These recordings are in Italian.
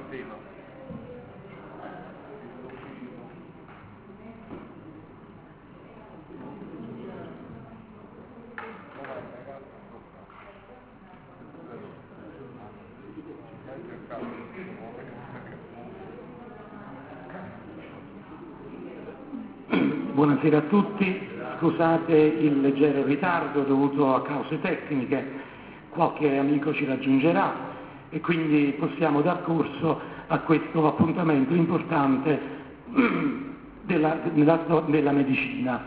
Buonasera a tutti, scusate il leggero ritardo dovuto a cause tecniche, qualche amico ci raggiungerà e quindi possiamo dar corso a questo appuntamento importante della medicina.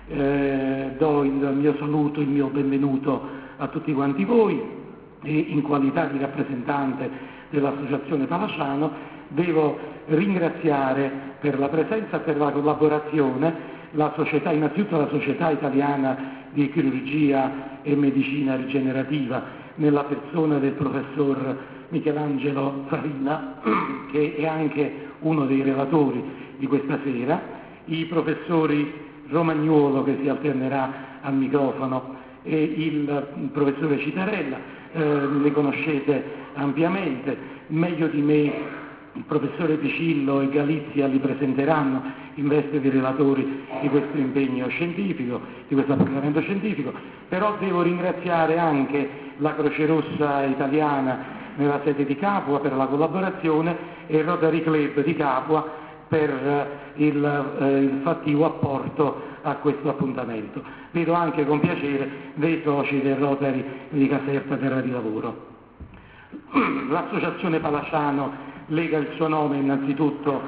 Do il mio saluto, il mio benvenuto a tutti quanti voi e in qualità di rappresentante dell'Associazione Palasciano devo ringraziare per la presenza e per la collaborazione innanzitutto la Società Italiana di Chirurgia e Medicina Rigenerativa, nella persona del professor Michelangelo Farina, che è anche uno dei relatori di questa sera, i professori Romagnuolo, che si alternerà al microfono, e il professore Citarella, le conoscete ampiamente, meglio di me il professore Picillo e Galizia li presenteranno in veste di relatori di questo impegno scientifico, di questo appuntamento scientifico, però devo ringraziare anche la Croce Rossa italiana nella sede di Capua per la collaborazione e il Rotary Club di Capua per il fattivo apporto a questo appuntamento. Vedo anche con piacere dei soci del Rotary di Caserta Terra di Lavoro. L'Associazione Palasciano lega il suo nome innanzitutto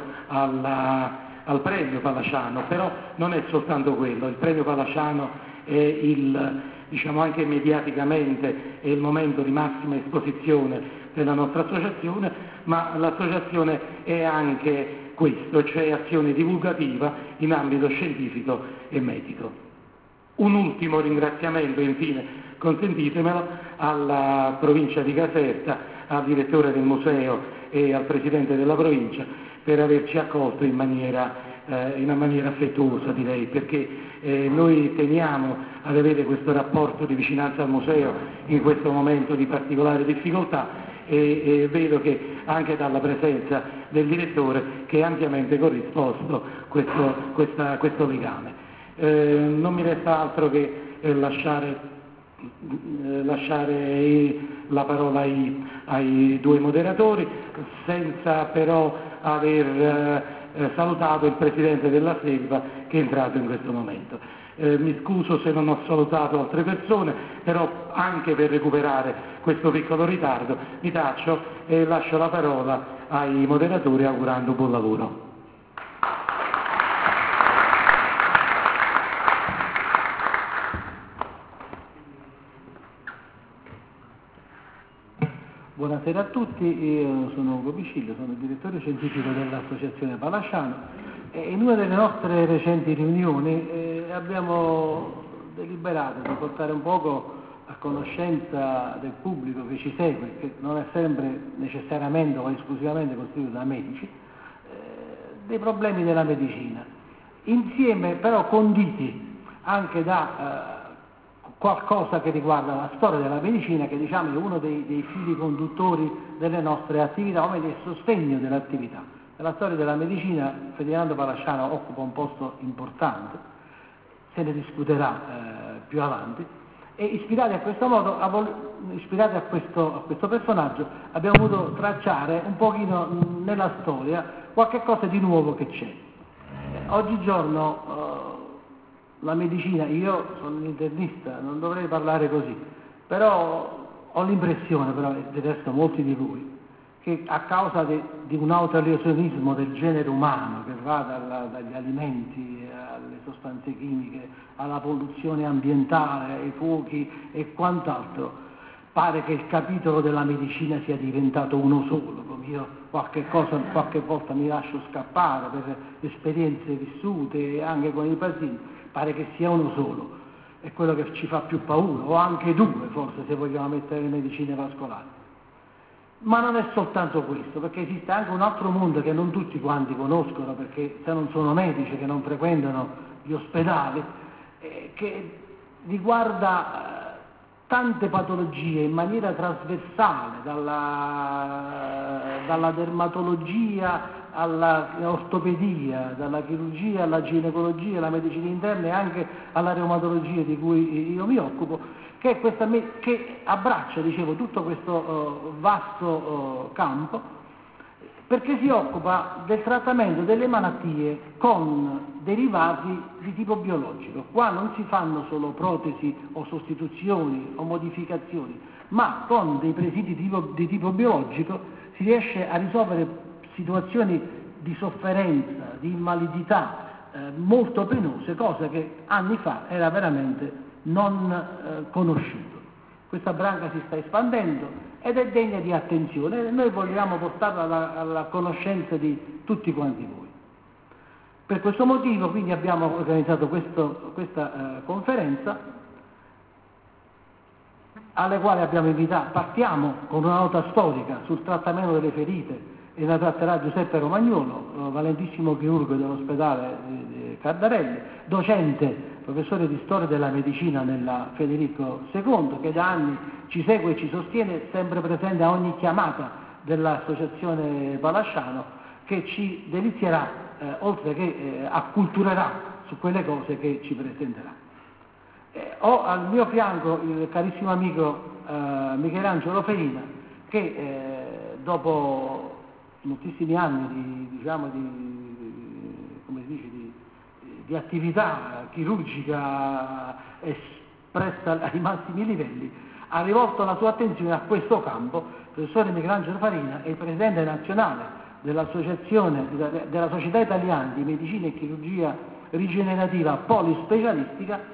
al premio Palasciano, però non è soltanto quello, il premio Palasciano è diciamo anche mediaticamente è il momento di massima esposizione della nostra associazione, ma l'associazione è anche questo, cioè azione divulgativa in ambito scientifico e medico. Un ultimo ringraziamento, infine, consentitemelo, alla provincia di Caserta, al direttore del museo e al presidente della provincia per averci accolto in una maniera affettuosa, direi, perché noi teniamo ad avere questo rapporto di vicinanza al museo in questo momento di particolare difficoltà e vedo che anche dalla presenza del direttore che è ampiamente corrisposto questo legame. Non mi resta altro che lasciare la parola ai due moderatori, senza però aver salutato il Presidente della Selva che è entrato in questo momento. Mi scuso se non ho salutato altre persone, però anche per recuperare questo piccolo ritardo mi taccio e lascio la parola ai moderatori augurando buon lavoro. Buonasera a tutti, io sono Ugo Picillo, sono il direttore scientifico dell'Associazione Palasciano e in una delle nostre recenti riunioni abbiamo deliberato di portare un poco a conoscenza del pubblico che ci segue, che non è sempre necessariamente o esclusivamente costituito da medici, dei problemi della medicina, insieme però conditi anche da qualcosa che riguarda la storia della medicina, che diciamo è uno dei fili conduttori delle nostre attività, o meglio il sostegno dell'attività. Nella storia della medicina Ferdinando Palasciano occupa un posto importante, se ne discuterà più avanti, e ispirati a questo personaggio abbiamo voluto tracciare un pochino nella storia qualche cosa di nuovo che c'è. Oggigiorno la medicina, io sono un internista, non dovrei parlare così, però ho l'impressione, però del resto molti di voi, che a causa di un autolesionismo del genere umano che va dagli alimenti alle sostanze chimiche, alla polluzione ambientale, ai fuochi e quant'altro, pare che il capitolo della medicina sia diventato uno solo, come io qualche volta mi lascio scappare per esperienze vissute anche con i pazienti, pare che sia uno solo, è quello che ci fa più paura, o anche due forse se vogliamo mettere le medicine vascolari. Ma non è soltanto questo, perché esiste anche un altro mondo che non tutti quanti conoscono, perché se non sono medici, che non frequentano gli ospedali, che riguarda tante patologie in maniera trasversale, dalla dermatologia alla ortopedia, dalla chirurgia alla ginecologia, alla medicina interna e anche alla reumatologia di cui io mi occupo, che abbraccia, dicevo, tutto questo vasto campo, perché si occupa del trattamento delle malattie con derivati di tipo biologico. Qua non si fanno solo protesi o sostituzioni o modificazioni, ma con dei presidi di tipo biologico si riesce a risolvere situazioni di sofferenza, di invalidità molto penose, cosa che anni fa era veramente non conosciuto. Questa branca si sta espandendo ed è degna di attenzione e noi vogliamo portarla alla conoscenza di tutti quanti voi. Per questo motivo quindi abbiamo organizzato questa conferenza, alle quali abbiamo invitato. Partiamo con una nota storica sul trattamento delle ferite e la tratterà Giuseppe Romagnolo, valentissimo chirurgo dell'ospedale di Cardarelli, docente, professore di storia della medicina nella Federico II, che da anni ci segue e ci sostiene, sempre presente a ogni chiamata dell'associazione Palasciano, che ci delizierà, oltre che acculturerà su quelle cose che ci presenterà. Ho al mio fianco il carissimo amico Michelangelo Farina, che dopo moltissimi anni di attività chirurgica espressa ai massimi livelli, ha rivolto la sua attenzione a questo campo. Il professore Michelangelo Farina è il presidente nazionale della Società Italiana di Medicina e Chirurgia Rigenerativa Polispecialistica,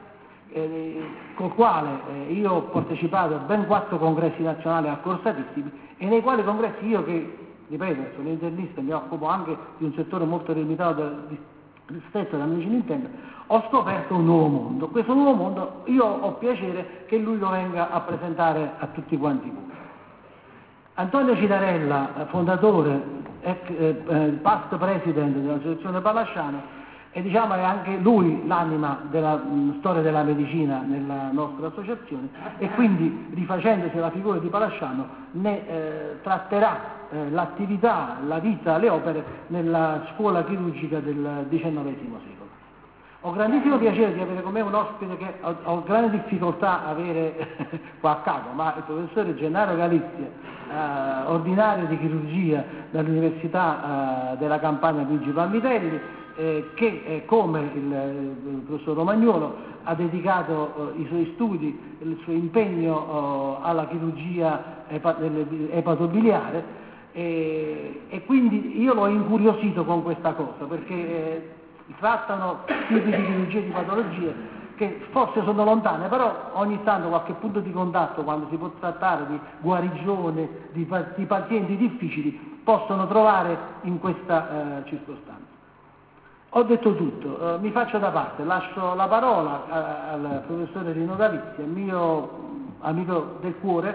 col quale io ho partecipato a ben 4 congressi nazionali accorsadissimi, e nei quali congressi io, che ripeto sono internista, mi occupo anche di un settore molto limitato rispetto alla medicina interna, ho scoperto un nuovo mondo. Questo nuovo mondo io ho piacere che lui lo venga a presentare a tutti quanti voi. Antonio Citarella, fondatore, past president dell'associazione Palasciano, e è anche lui l'anima della storia della medicina nella nostra associazione, e quindi, rifacendosi alla figura di Palasciano, ne tratterà l'attività, la vita, le opere nella scuola chirurgica del XIX secolo. Ho grandissimo piacere di avere con me un ospite che ho grande difficoltà a avere qua a capo, ma il professore Gennaro Galizia, ordinario di chirurgia dall'Università della Campania Luigi Palmitelli, che come il professor Romagnolo ha dedicato i suoi studi, il suo impegno alla chirurgia epatobiliare, e quindi io l'ho incuriosito con questa cosa, perché trattano tipi di chirurgie, di patologie che forse sono lontane, però ogni tanto qualche punto di contatto, quando si può trattare di guarigione di pazienti difficili, possono trovare in questa circostanza. Ho detto tutto, mi faccio da parte, lascio la parola al professore Rino Galizia, mio amico del cuore,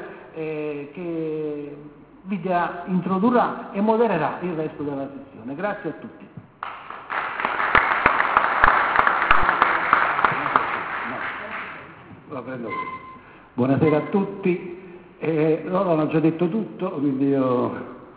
che vi introdurrà e modererà il resto della sessione. Grazie a tutti. Buonasera a tutti. Loro hanno già detto tutto, quindi io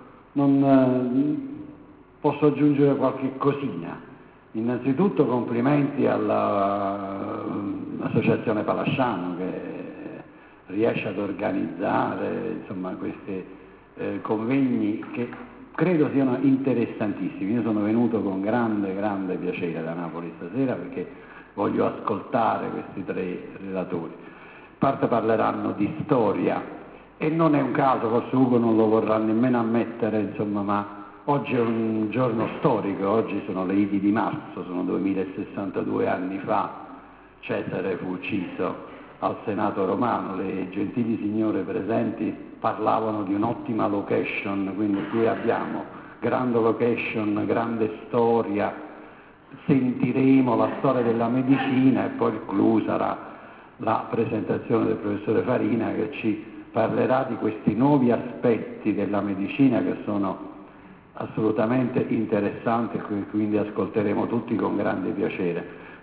non posso aggiungere qualche cosina. Innanzitutto complimenti all'Associazione Palasciano, che riesce ad organizzare questi convegni che credo siano interessantissimi. Io sono venuto con grande piacere da Napoli stasera, perché voglio ascoltare questi 3 relatori. In parte parleranno di storia, e non è un caso, forse Ugo non lo vorrà nemmeno ammettere, ma oggi è un giorno storico, oggi sono le Idi di marzo, sono 2062 anni fa, Cesare fu ucciso al Senato romano. Le gentili signore presenti parlavano di un'ottima location, quindi qui abbiamo grande location, grande storia, sentiremo la storia della medicina, e poi il clou sarà la presentazione del professore Farina, che ci parlerà di questi nuovi aspetti della medicina che sono assolutamente interessanti, e quindi ascolteremo tutti con grande piacere.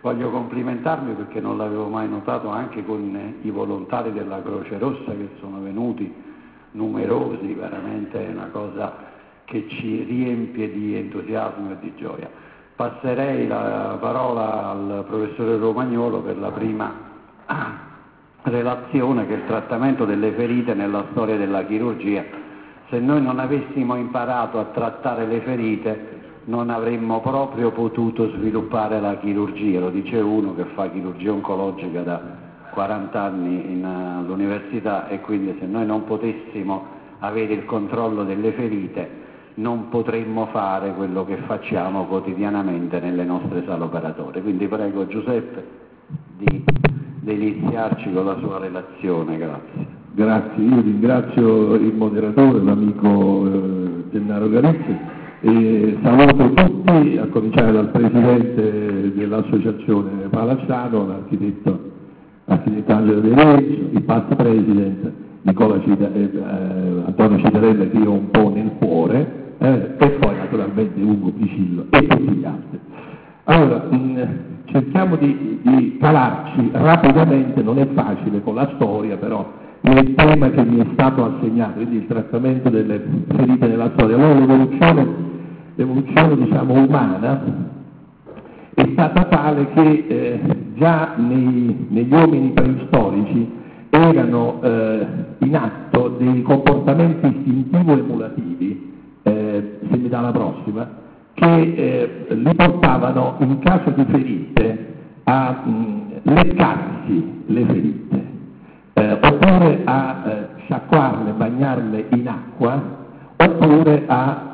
Voglio complimentarmi perché non l'avevo mai notato anche con i volontari della Croce Rossa che sono venuti numerosi, veramente è una cosa che ci riempie di entusiasmo e di gioia. Passerei la parola al professore Romagnolo per la prima relazione, che è il trattamento delle ferite nella storia della chirurgia. Se noi non avessimo imparato a trattare le ferite non avremmo proprio potuto sviluppare la chirurgia, lo dice uno che fa chirurgia oncologica da 40 anni all'università, e quindi se noi non potessimo avere il controllo delle ferite non potremmo fare quello che facciamo quotidianamente nelle nostre sale operatorie. Quindi prego Giuseppe di iniziarci con la sua relazione, grazie. Grazie, io ringrazio il moderatore, l'amico Gennaro Galizzi, e saluto tutti, a cominciare dal presidente dell'associazione Palazzano, l'architetto Angelo De Renzo, il past president Antonio Citarella, che io ho un po' nel cuore, e poi naturalmente Ugo Picillo e tutti gli altri. Allora, cerchiamo di calarci rapidamente, non è facile con la storia, però nel tema che mi è stato assegnato, quindi il trattamento delle ferite nella storia. Allora l'evoluzione diciamo umana è stata tale che già negli uomini preistorici erano in atto dei comportamenti istintivo-emulativi, se mi dà la prossima, che li portavano in caso di ferite a leccarsi le ferite, oppure a sciacquarle, bagnarle in acqua, oppure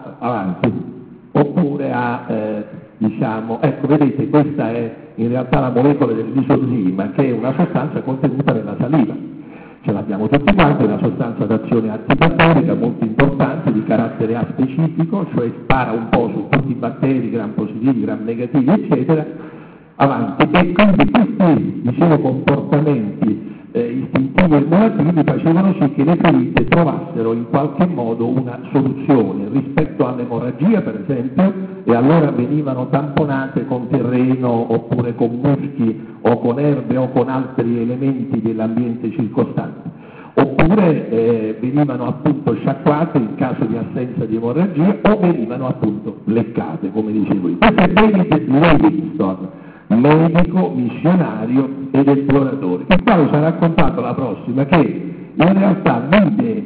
diciamo, ecco vedete, questa è in realtà la molecola del lisozima, che è una sostanza contenuta nella saliva. Ce l'abbiamo tutti quanti, è una sostanza d'azione antibatterica molto importante, di carattere aspecifico, cioè spara un po' su tutti i batteri, gram positivi, gram negativi, eccetera, avanti. E quindi questi, dicevo, comportamenti istintivi e emulativi facevano sì che le ferite trovassero in qualche modo una soluzione rispetto all'emorragia, per esempio, e allora venivano tamponate con terreno oppure con muschi o con erbe o con altri elementi dell'ambiente circostante, oppure venivano appunto sciacquate in caso di assenza di emorragia o venivano appunto leccate, come dicevo io. Questo è David Livingstone, medico, missionario ed esploratore, il quale ci ha raccontato la prossima che in realtà vide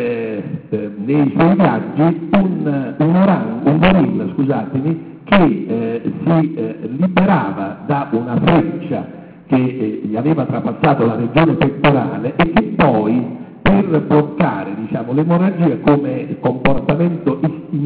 nei suoi viaggi un gorilla, scusatemi, che si liberava da una freccia che gli aveva trapassato la regione pettorale e che poi, per bloccare diciamo, l'emorragia come comportamento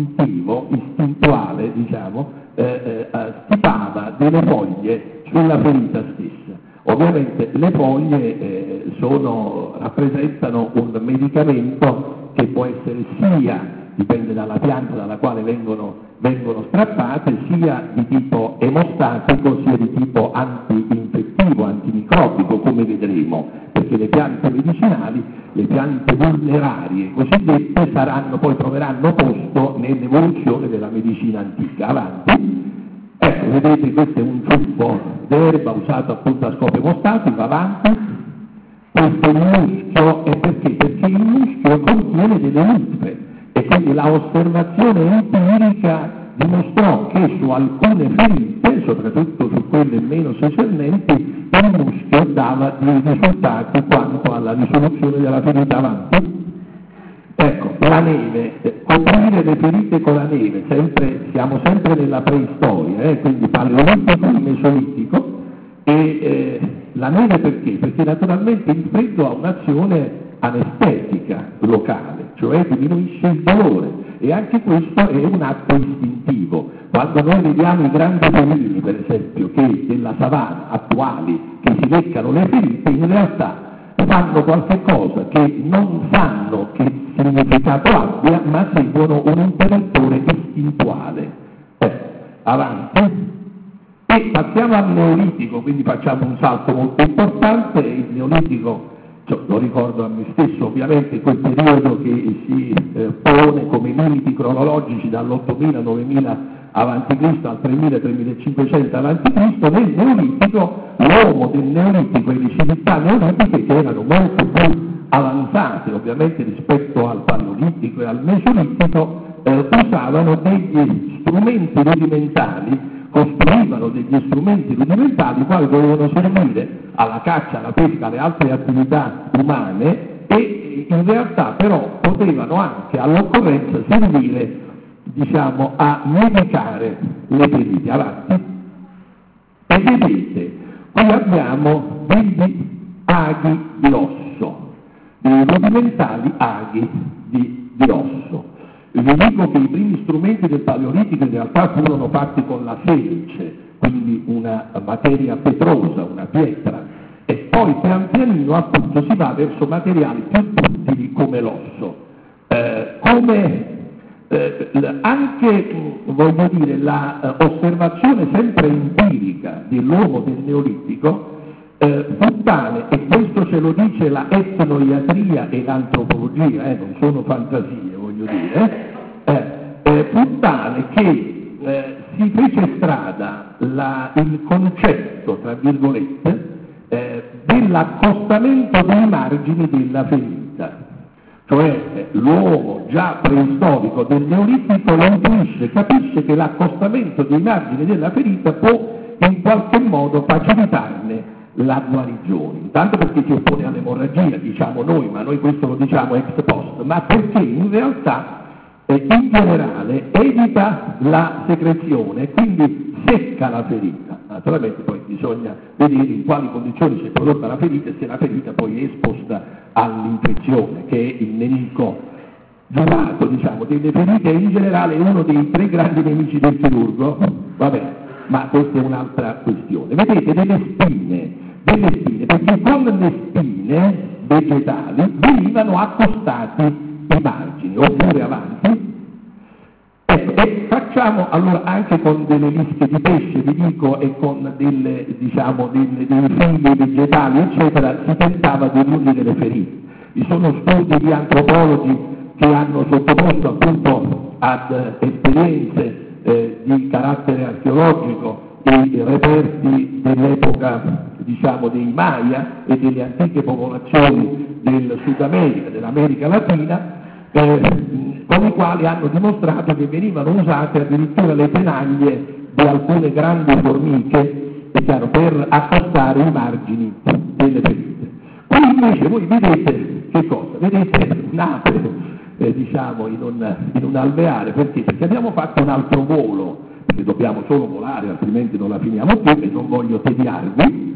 istintuale, diciamo, stipava delle foglie sulla ferita stessa. Ovviamente le foglie rappresentano un medicamento che può essere sia, dipende dalla pianta dalla quale vengono strappate, sia di tipo emostatico, sia di tipo antinfettivo, antimicrobico, come vedremo, perché le piante medicinali, le piante vulnerarie cosiddette, poi troveranno posto nell'evoluzione della medicina antica. Avanti. Ecco, vedete, questo è un ciuffo d'erba usato appunto a scopo emostatico. Avanti. Questo è il muschio, e perché? Perché il muschio contiene delle linfe, e quindi la osservazione empirica dimostrò che su alcune ferite, soprattutto su quelle meno secernenti, il muschio dava dei risultati quanto alla risoluzione della ferita. Avanti. Ecco, la neve, coprire le ferite con la neve, siamo sempre nella preistoria, quindi paleolitico e mesolitico, e la neve perché? Perché naturalmente il freddo ha un'azione anestetica locale, cioè diminuisce il dolore, e anche questo è un atto istintivo. Quando noi vediamo i grandi felini, per esempio, che della savana attuali, che si leccano le ferite, in realtà fanno qualche cosa che non sanno che significato abbia, ma seguono un interruttore istintuale. Avanti. E passiamo al Neolitico, quindi facciamo un salto molto importante. Il Neolitico, lo ricordo a me stesso, ovviamente quel periodo che si pone come limiti cronologici dall'8000-9000 avanti Cristo al 3000-3500 avanti Cristo, nel Neolitico, l'uomo del Neolitico e le civiltà neolitiche, che erano molto più avanzate ovviamente rispetto al Paleolitico e al Mesolitico, usavano degli strumenti rudimentali, costruivano degli strumenti rudimentali quali dovevano servire alla caccia, alla pesca, alle altre attività umane, e in realtà però potevano anche all'occorrenza servire, diciamo, a medicare le ferite. Avanti. E vedete, qui abbiamo degli aghi di osso, dei rudimentali aghi di osso. Vi dico che i primi strumenti del Paleolitico in realtà furono fatti con la selce, quindi una materia petrosa, una pietra, e poi pian pianino appunto si va verso materiali più duttili come l'osso. Anche, voglio dire, l'osservazione sempre empirica dell'uomo del Neolitico fu tale, e questo ce lo dice la etnoiatria e l'antropologia, non sono fantasie, voglio dire, fu tale che si fece strada il concetto, tra virgolette, dell'accostamento dei margini della ferita. Cioè l'uomo già preistorico del Neolitico lo intuisce, capisce che l'accostamento dei margini della ferita può in qualche modo facilitarne la guarigione, intanto perché si oppone all'emorragia, diciamo noi, ma noi questo lo diciamo ex post, ma perché in realtà in generale evita la secrezione, quindi secca la ferita. Naturalmente poi bisogna vedere in quali condizioni si è prodotta la ferita e se la ferita poi è esposta all'infezione, che è il nemico giurato, diciamo, delle ferite, e in generale è uno dei tre grandi nemici del chirurgo. Va bene, ma questa è un'altra questione. Vedete delle spine, perché con le spine vegetali venivano accostati i margini, oppure avanti. Ecco, e facciamo allora anche con delle liste di pesce, vi dico, e con dei fili vegetali, eccetera, si tentava di riunire le ferite. Vi sono studi di antropologi che hanno sottoposto appunto ad esperienze di carattere archeologico i reperti dell'epoca, diciamo, dei Maya e delle antiche popolazioni del Sud America, dell'America Latina, con i quali hanno dimostrato che venivano usate addirittura le tenaglie di alcune grandi formiche, è chiaro, per accostare i margini delle ferite. Qui invece voi vedete che cosa? Vedete un'ape, diciamo, in un alveare, perché? Perché abbiamo fatto un altro volo, perché dobbiamo solo volare, altrimenti non la finiamo più, e non voglio tediarvi,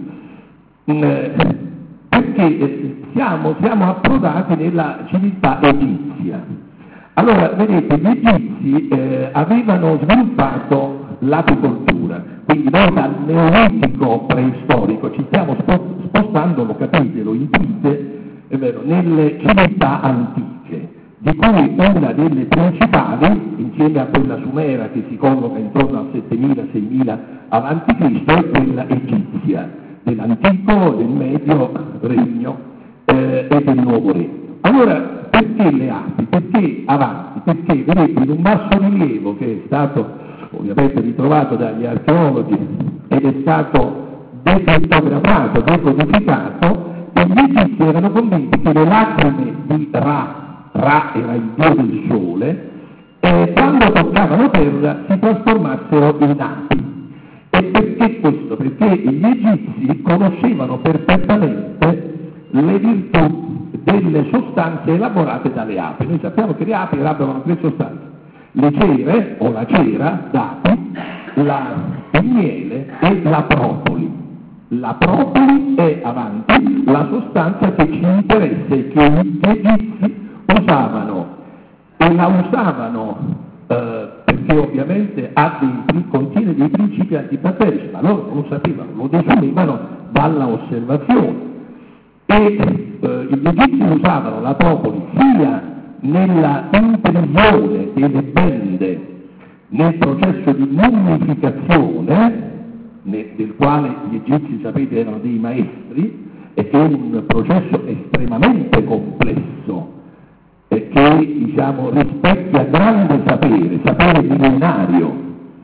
perché siamo approdati nella civiltà egizia. Allora, vedete, gli egizi avevano sviluppato l'apicoltura, quindi noi dal Neolitico preistorico ci stiamo spostando, lo capite, lo intuite, è vero, nelle civiltà antiche, di cui una delle principali, insieme a quella sumera che si colloca intorno al 7000-6000 avanti Cristo, è quella egizia, dell'antico, del medio regno e del nuovo regno. Allora, perché le api? Perché avanti? Perché, vedete, in un bassorilievo che è stato ovviamente ritrovato dagli archeologi ed è stato decrittografato, decodificato, e gli egizi erano convinti che le lacrime di Ra era il dio del sole, quando toccavano terra si trasformassero in api. E perché questo? Perché gli egizi conoscevano perfettamente le virtù delle sostanze elaborate dalle api. Noi sappiamo che le api elaborano tre sostanze: le cere o la cera d'api, il miele e la propoli. La propoli è, avanti, la sostanza che ci interessa e che gli egizi usavano, e la usavano perché ovviamente contiene dei principi antibatterici, ma loro non lo sapevano, lo desumevano dalla osservazione. E gli egizi usavano la propoli sia nella impressione delle bende nel processo di mummificazione, del quale gli egizi, sapete, erano dei maestri, e che è un processo estremamente complesso, che, diciamo, rispecchia grande sapere millenario,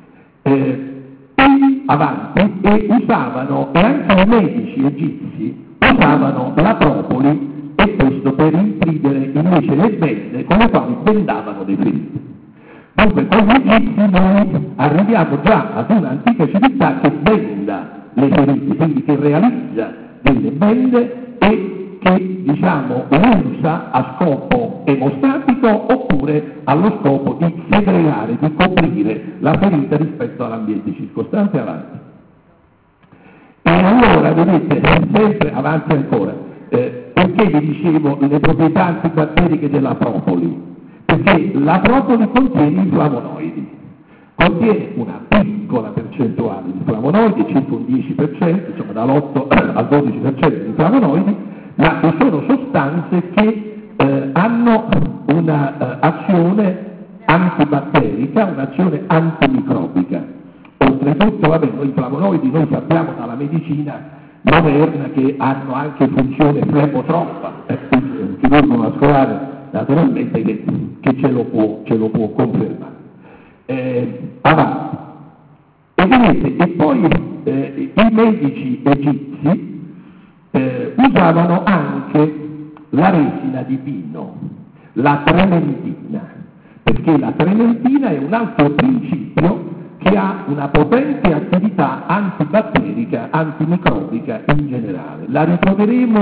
avanti, e usavano, e anche i medici egizi usavano la propoli, e questo per imprimere invece le bende con le quali bendavano le ferite. Dunque con gli egizi noi arriviamo già ad un'antica civiltà che benda le ferite, quindi che realizza delle bende e che diciamo usa a scopo emostatico oppure allo scopo di segregare, di coprire la ferita rispetto all'ambiente circostante. Avanti. E allora vedete, sempre avanti ancora, perché vi dicevo le proprietà antibatteriche della propoli? Perché la propoli contiene i flavonoidi, contiene una piccola percentuale di flavonoidi, circa un 10%, insomma dall'8 al 12% di flavonoidi, ma che sono sostanze che hanno un'azione antibatterica, un'azione antimicrobica. Oltretutto, vabbè, noi i flavonoidi noi sappiamo dalla medicina moderna che hanno anche funzione flebotrofa, un chirurgo vascolare naturalmente che ce lo può confermare. Avanti. E vedete, e poi i medici egizi usavano anche la resina di pino, la trementina, perché la trementina è un altro principio che ha una potente attività antibatterica, antimicrobica in generale. La ritroveremo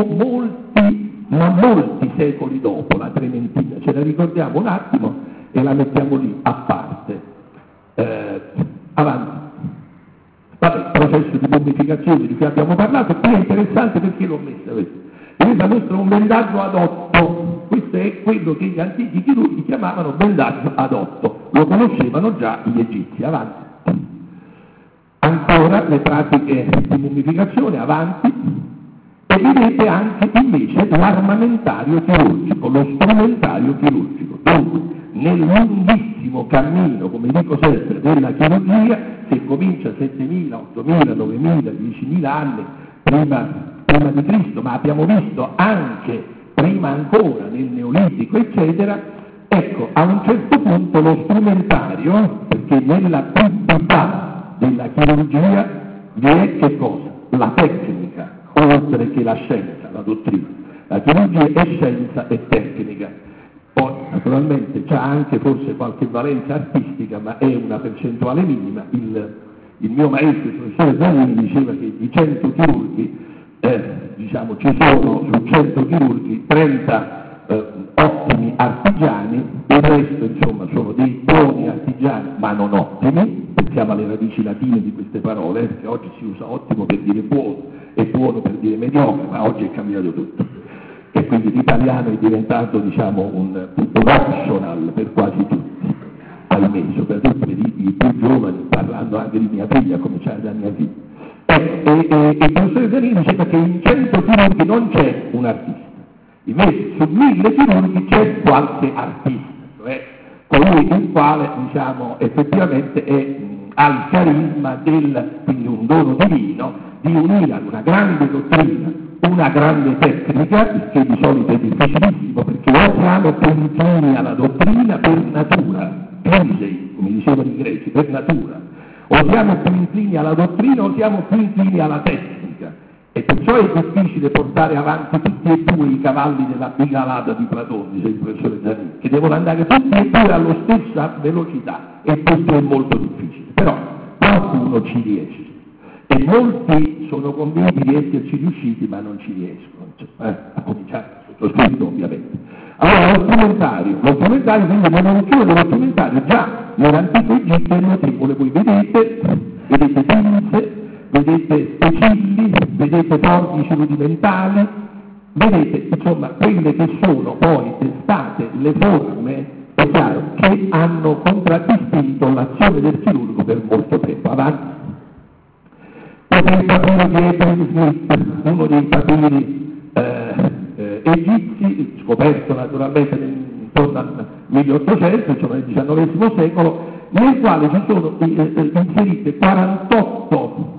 molti secoli dopo, la trementina, ce la ricordiamo un attimo e la mettiamo lì a parte. Avanti. Vabbè, processo di mummificazione di cui abbiamo parlato, è interessante perché l'ho messa, questa mostra un bendaggio ad otto, questo è quello che gli antichi chirurghi chiamavano bendaggio ad otto, lo conoscevano già gli egizi. Avanti. Ancora le pratiche di mummificazione, avanti, e vedete anche invece l'armamentario chirurgico, lo strumentario chirurgico. Dunque, nel lunghissimo cammino, come dico sempre, della chirurgia, che comincia 7.000, 8.000, 9.000, 10.000 anni prima di Cristo, ma abbiamo visto anche prima ancora nel Neolitico, eccetera, ecco, a un certo punto lo strumentario, perché nella quantità della chirurgia vi è che cosa? La tecnica, oltre che la scienza, la dottrina. La chirurgia è scienza e tecnica. Poi naturalmente c'ha anche forse qualche valenza artistica, ma è una percentuale minima. Il mio maestro, il professore Zanini, diceva che di 100 chirurghi, diciamo, ci sono su 100 chirurghi 30 ottimi artigiani, il resto insomma sono dei buoni artigiani ma non ottimi. Pensiamo alle radici latine di queste parole, perché oggi si usa ottimo per dire buono e buono per dire mediocre, ma oggi è cambiato tutto. E quindi l'italiano è diventato, diciamo, un optional per quasi tutti, ahimè, soprattutto per i più giovani, parlando anche di mia figlia, come c'è da mia figlia. E il professore Zanini diceva che in 100 chirurghi non c'è un artista, invece su 1000 chirurghi c'è qualche artista, cioè colui il quale, diciamo, effettivamente ha il carisma quindi un dono divino, di unire ad una grande dottrina una grande tecnica, che di solito è difficilissimo, perché o siamo più inclini alla dottrina per natura, come dicevano i greci, per natura, o siamo più inclini alla dottrina o siamo più inclini alla tecnica, e perciò è difficile portare avanti tutti e due i cavalli della bigalata di Platone, dice il professore Zanini, che devono andare tutti e due alla stessa velocità, e questo è molto difficile, però qualcuno ci riesce. E molti sono convinti di esserci riusciti, ma non ci riescono, a cominciare da sottoscritto ovviamente. Allora lo strumentario quindi l'evoluzione dello strumentario già nell'antico Egitto è notevole. Voi vedete pinze, vedete specilli, vedete forbici rudimentali, vedete insomma quelle che sono poi state le forme, è chiaro, che hanno contraddistinto l'azione del chirurgo per molto tempo. Avanti. Il papiro di Edwin Smith, uno dei papiri egizi, scoperto naturalmente intorno al 1800, insomma nel XIX secolo, nel quale ci sono inserite 48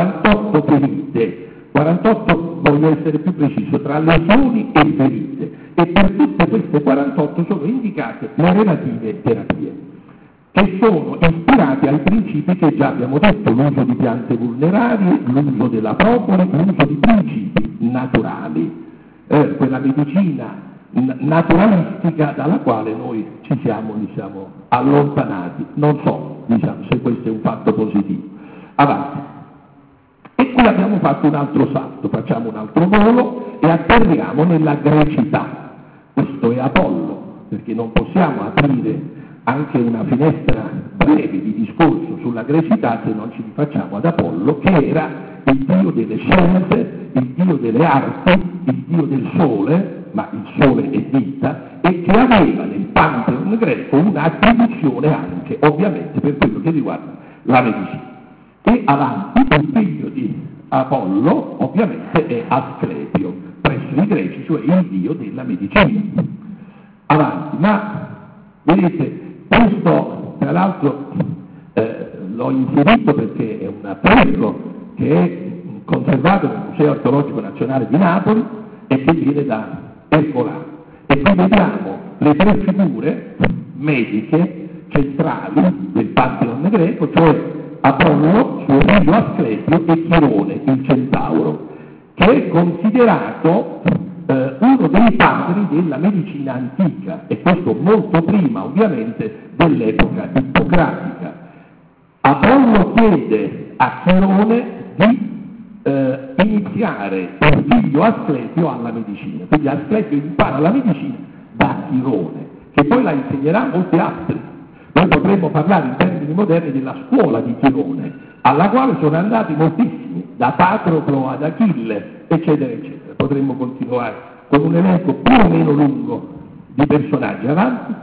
ferite, 48, voglio essere più preciso, tra lesioni e ferite, e per tutte queste 48 sono indicate le relative terapie. che sono ispirati ai principi che già abbiamo detto, l'uso di piante vulnerarie, l'uso della propoli, l'uso di principi naturali, quella medicina naturalistica dalla quale noi ci siamo allontanati. Non so se questo è un fatto positivo. Avanti. E qui abbiamo fatto un altro salto, facciamo un altro volo e atterriamo nella grecità. Questo è Apollo, perché non possiamo aprire anche una finestra breve di discorso sulla grecità se non ci rifacciamo ad Apollo, che era il dio delle scienze, il dio delle arti, il dio del sole, ma il sole è vita, e che aveva nel Pantheon greco un'attribuzione anche, ovviamente, per quello che riguarda la medicina. E avanti, il figlio di Apollo, ovviamente, è Asclepio, presso i greci, cioè il dio della medicina. Avanti, ma vedete, questo tra l'altro l'ho inserito perché è un approccio che è conservato nel Museo Archeologico Nazionale di Napoli e che viene da Ercolano. E qui vediamo le tre figure mediche centrali del Pantheon greco, cioè Apollo, suo figlio Asclepio e Chirone, il centauro, che è considerato uno dei padri della medicina antica, e questo molto prima ovviamente dell'epoca ippocratica. Apollo chiede a Chirone di iniziare il figlio Asclepio alla medicina, quindi Asclepio impara la medicina da Chirone, che poi la insegnerà a molti altri. Noi potremmo parlare in termini moderni della scuola di Chirone, alla quale sono andati moltissimi, da Patroclo ad Achille, eccetera, eccetera. Potremmo continuare con un elenco più o meno lungo di personaggi avanti.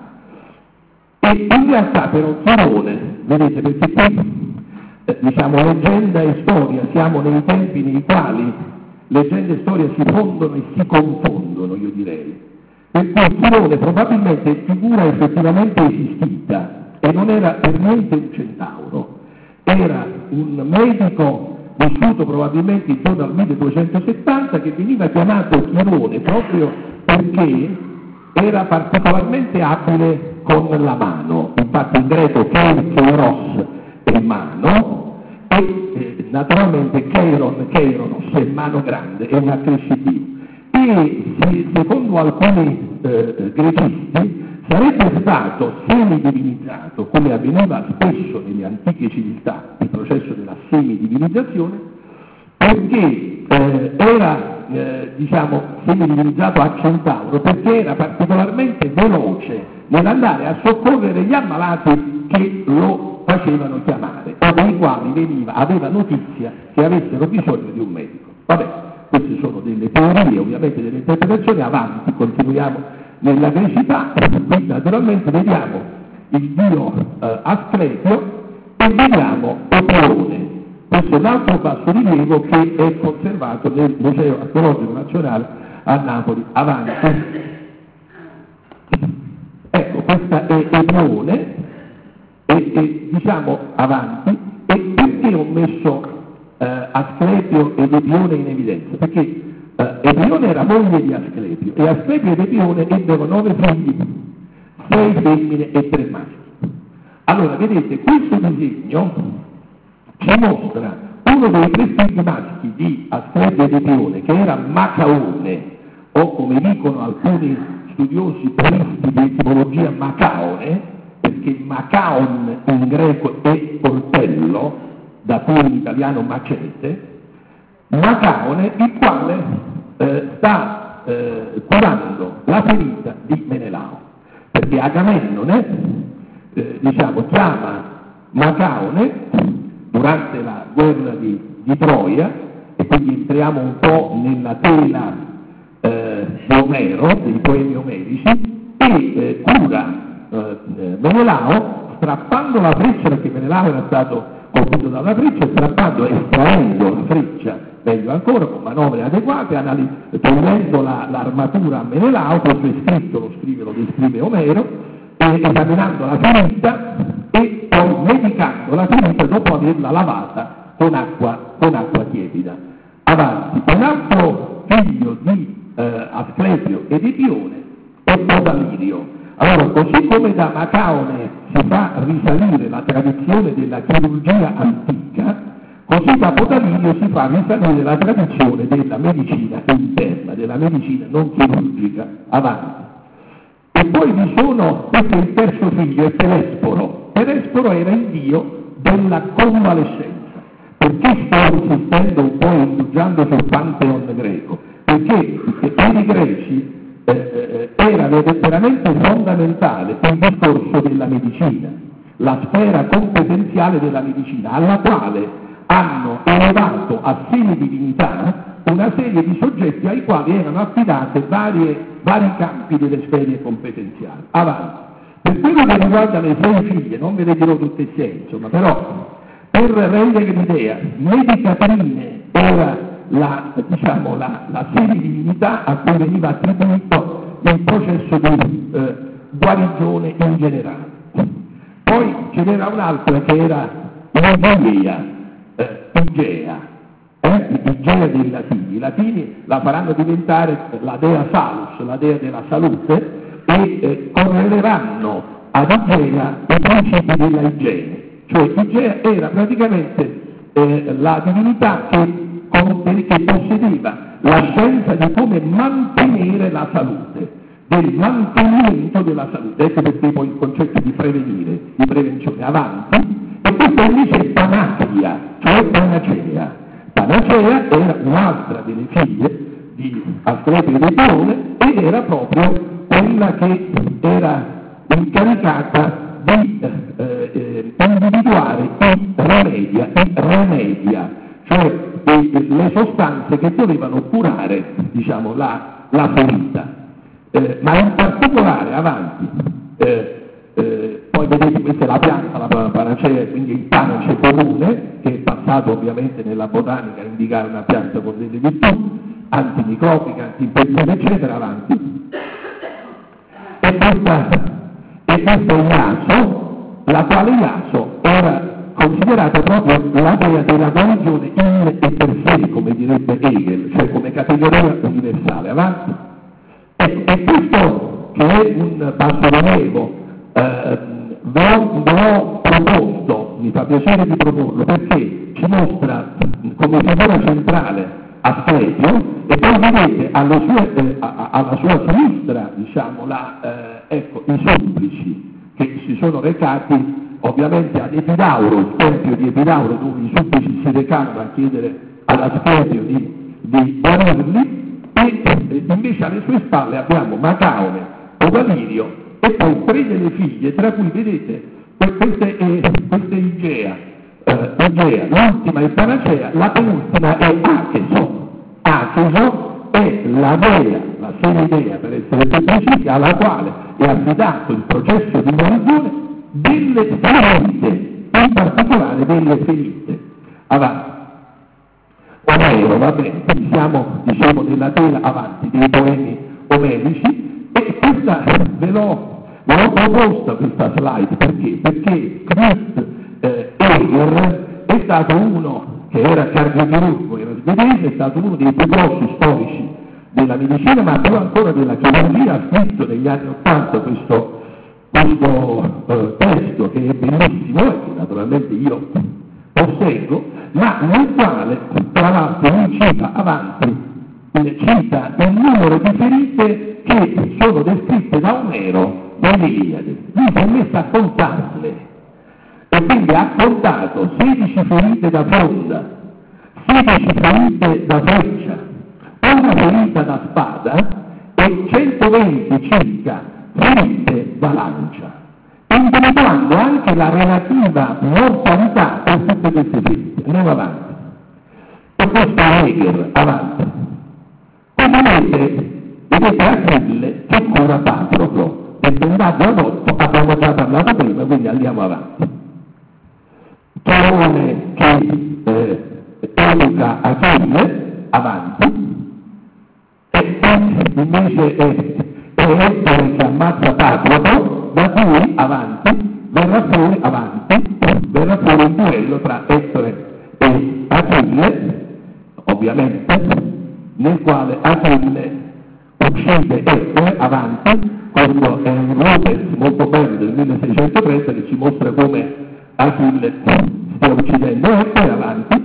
E in realtà però Chirone, vedete, perché qui leggenda e storia, siamo nei tempi nei quali leggenda e storia si fondono e si confondono, io direi. Per cui Chirone probabilmente è figura effettivamente esistita e non era per niente un centauro, era un medico vissuto probabilmente intorno al 1270 che veniva chiamato Chirone proprio perché era particolarmente abile con la mano, infatti in greco keiros è mano e naturalmente keironos è mano grande, è un accrescitivo. E secondo alcuni grecisti sarebbe stato semidivinizzato, come avveniva spesso nelle antiche civiltà, il processo della semidivinizzazione, perché era semidivinizzato a centauro, perché era particolarmente veloce nell'andare a soccorrere gli ammalati che lo facevano chiamare, o dei quali aveva notizia che avessero bisogno di un medico. Vabbè, queste sono delle teorie, ovviamente delle interpretazioni. Avanti, continuiamo nella grecità, qui naturalmente vediamo il dio Asclepio e vediamo Epione. Questo è un altro basso rilievo che è conservato nel Museo Archeologico Nazionale a Napoli. Avanti. Ecco, questa è Epione e diciamo avanti. E perché ho messo Asclepio ed Epione in evidenza? Perché Epione era moglie di Asclepio e Asclepio ed Epione ebbero 9 figli, 6 femmine e 3 maschi. Allora, vedete, questo disegno ci mostra uno dei 3 figli maschi di Asclepio ed Epione, che era Macaone, o come dicono alcuni studiosi puristi di etimologia Macaone, perché Macaon in greco è coltello, da cui in italiano macete, Macaone, il quale sta curando la ferita di Menelao, perché Agamennone chiama Macaone durante la guerra di Troia, e quindi entriamo un po' nella tela di Omero, dei poemi omerici, e cura Menelao strappando la freccia, perché Menelao era stato colpito da una freccia, estraendo la freccia, meglio ancora, con manovre adeguate, togliendo l'armatura a Menelao, questo è scritto, lo descrive Omero, e esaminando la ferita e poi medicando la ferita dopo averla lavata con acqua tiepida. Avanti, un altro figlio di Asclepio ed Epione è Podalirio. Allora, così come da Macaone si fa risalire la tradizione della chirurgia antica, così da Podalidio si fa risalire la tradizione della medicina interna, della medicina non chirurgica. Avanti. E poi vi sono, questo è il terzo figlio, è Telesporo. Telesporo era il dio della convalescenza. Perché sto insistendo un po' indugiando sul Pantheon greco? Perché per i greci era veramente fondamentale il discorso della medicina, la sfera competenziale della medicina, alla quale hanno elevato a semidivinità una serie di soggetti ai quali erano affidate vari campi delle sfere competenziali. Avanti. Per quello che riguarda le 6 figlie, non ve le dirò tutte insieme, insomma, però per rendere l'idea, Medicatrine era la semidivinità a cui veniva attribuito il processo di guarigione in generale. Poi ce n'era un'altra che era Igea dei Latini. I Latini la faranno diventare la dea Salus, la dea della salute, e correleranno ad Igea i principi della igiene. Cioè Igea era praticamente la divinità che possedeva la scienza di come mantenere la salute, del mantenimento della salute. Ecco perché poi il concetto di prevenire, di prevenzione. Avanti. E questo invece è Panacea, cioè Panacea. Panacea era un'altra delle figlie di Asclepio di Epone ed era proprio quella che era incaricata di individuare i remedia, cioè le sostanze che dovevano curare, diciamo, la ferita. Ma in particolare, avanti, poi vedete questa è la pianta, la panacea, quindi il panace comune, che è passato ovviamente nella botanica a indicare una pianta con delle virtù, antimicrobica, antinfettiva, eccetera, avanti. E questa è Iaso, la quale Iaso era considerata proprio la dea della guarigione in e per sé, come direbbe Hegel, cioè come categoria universale. Avanti. E questo che è un bassorilievo, ve l'ho proposto, mi fa piacere di proporlo, perché ci mostra come figura centrale Asclepio e poi vedete alla sua sinistra, diciamo, i supplici che si sono recati ovviamente ad Epidauro, il tempio di Epidauro, dove i supplici si recavano a chiedere ad Asclepio di guarirli, e invece alle sue spalle abbiamo Macaone, Podalidio e poi 3 delle figlie, tra cui vedete questa è Igea, l'ultima è Panacea, la penultima è Acheso. Acheso è la dea, la semidea per essere più precisi, alla quale è affidato il processo di guarigione delle ferite, in particolare delle ferite. Avanti. Omero, va bene, quindi siamo, diciamo, nella tela avanti dei poemi omerici, e questa ve l'ho proposta questa slide, perché Knut Eger è stato uno che era cardiochirurgo, era svedese, è stato uno dei più grossi storici della medicina, ma più ancora della chirurgia. Ha scritto negli anni '80 questo testo che è bellissimo e che naturalmente io posseggo, ma nel quale tra l'altro lui cita avanti, cita il numero di ferite che sono descritte da Omero nell'Iliade. Lui si è messo a contarle e quindi ha contato 16 ferite da fronda, 16 ferite da freccia, una ferita da spada e 120 circa ferite da lancia, individuando anche la relativa mortalità per tutte queste ferite. Andiamo avanti. E questo è Hegel, avanti. Come vedete Achille che cura Patroclo, del bendaggio adotto abbiamo già parlato prima, quindi andiamo avanti. Chiarone che educa Achille, avanti, e invece è Ettore che ammazza Patroclo, da cui verrà fuori un duello tra Ettore e Achille, ovviamente, nel quale Achille uccide Ettore, avanti. Questo è un Rubens molto bello del 1630 che ci mostra come Achille stia uccidendo e avanti.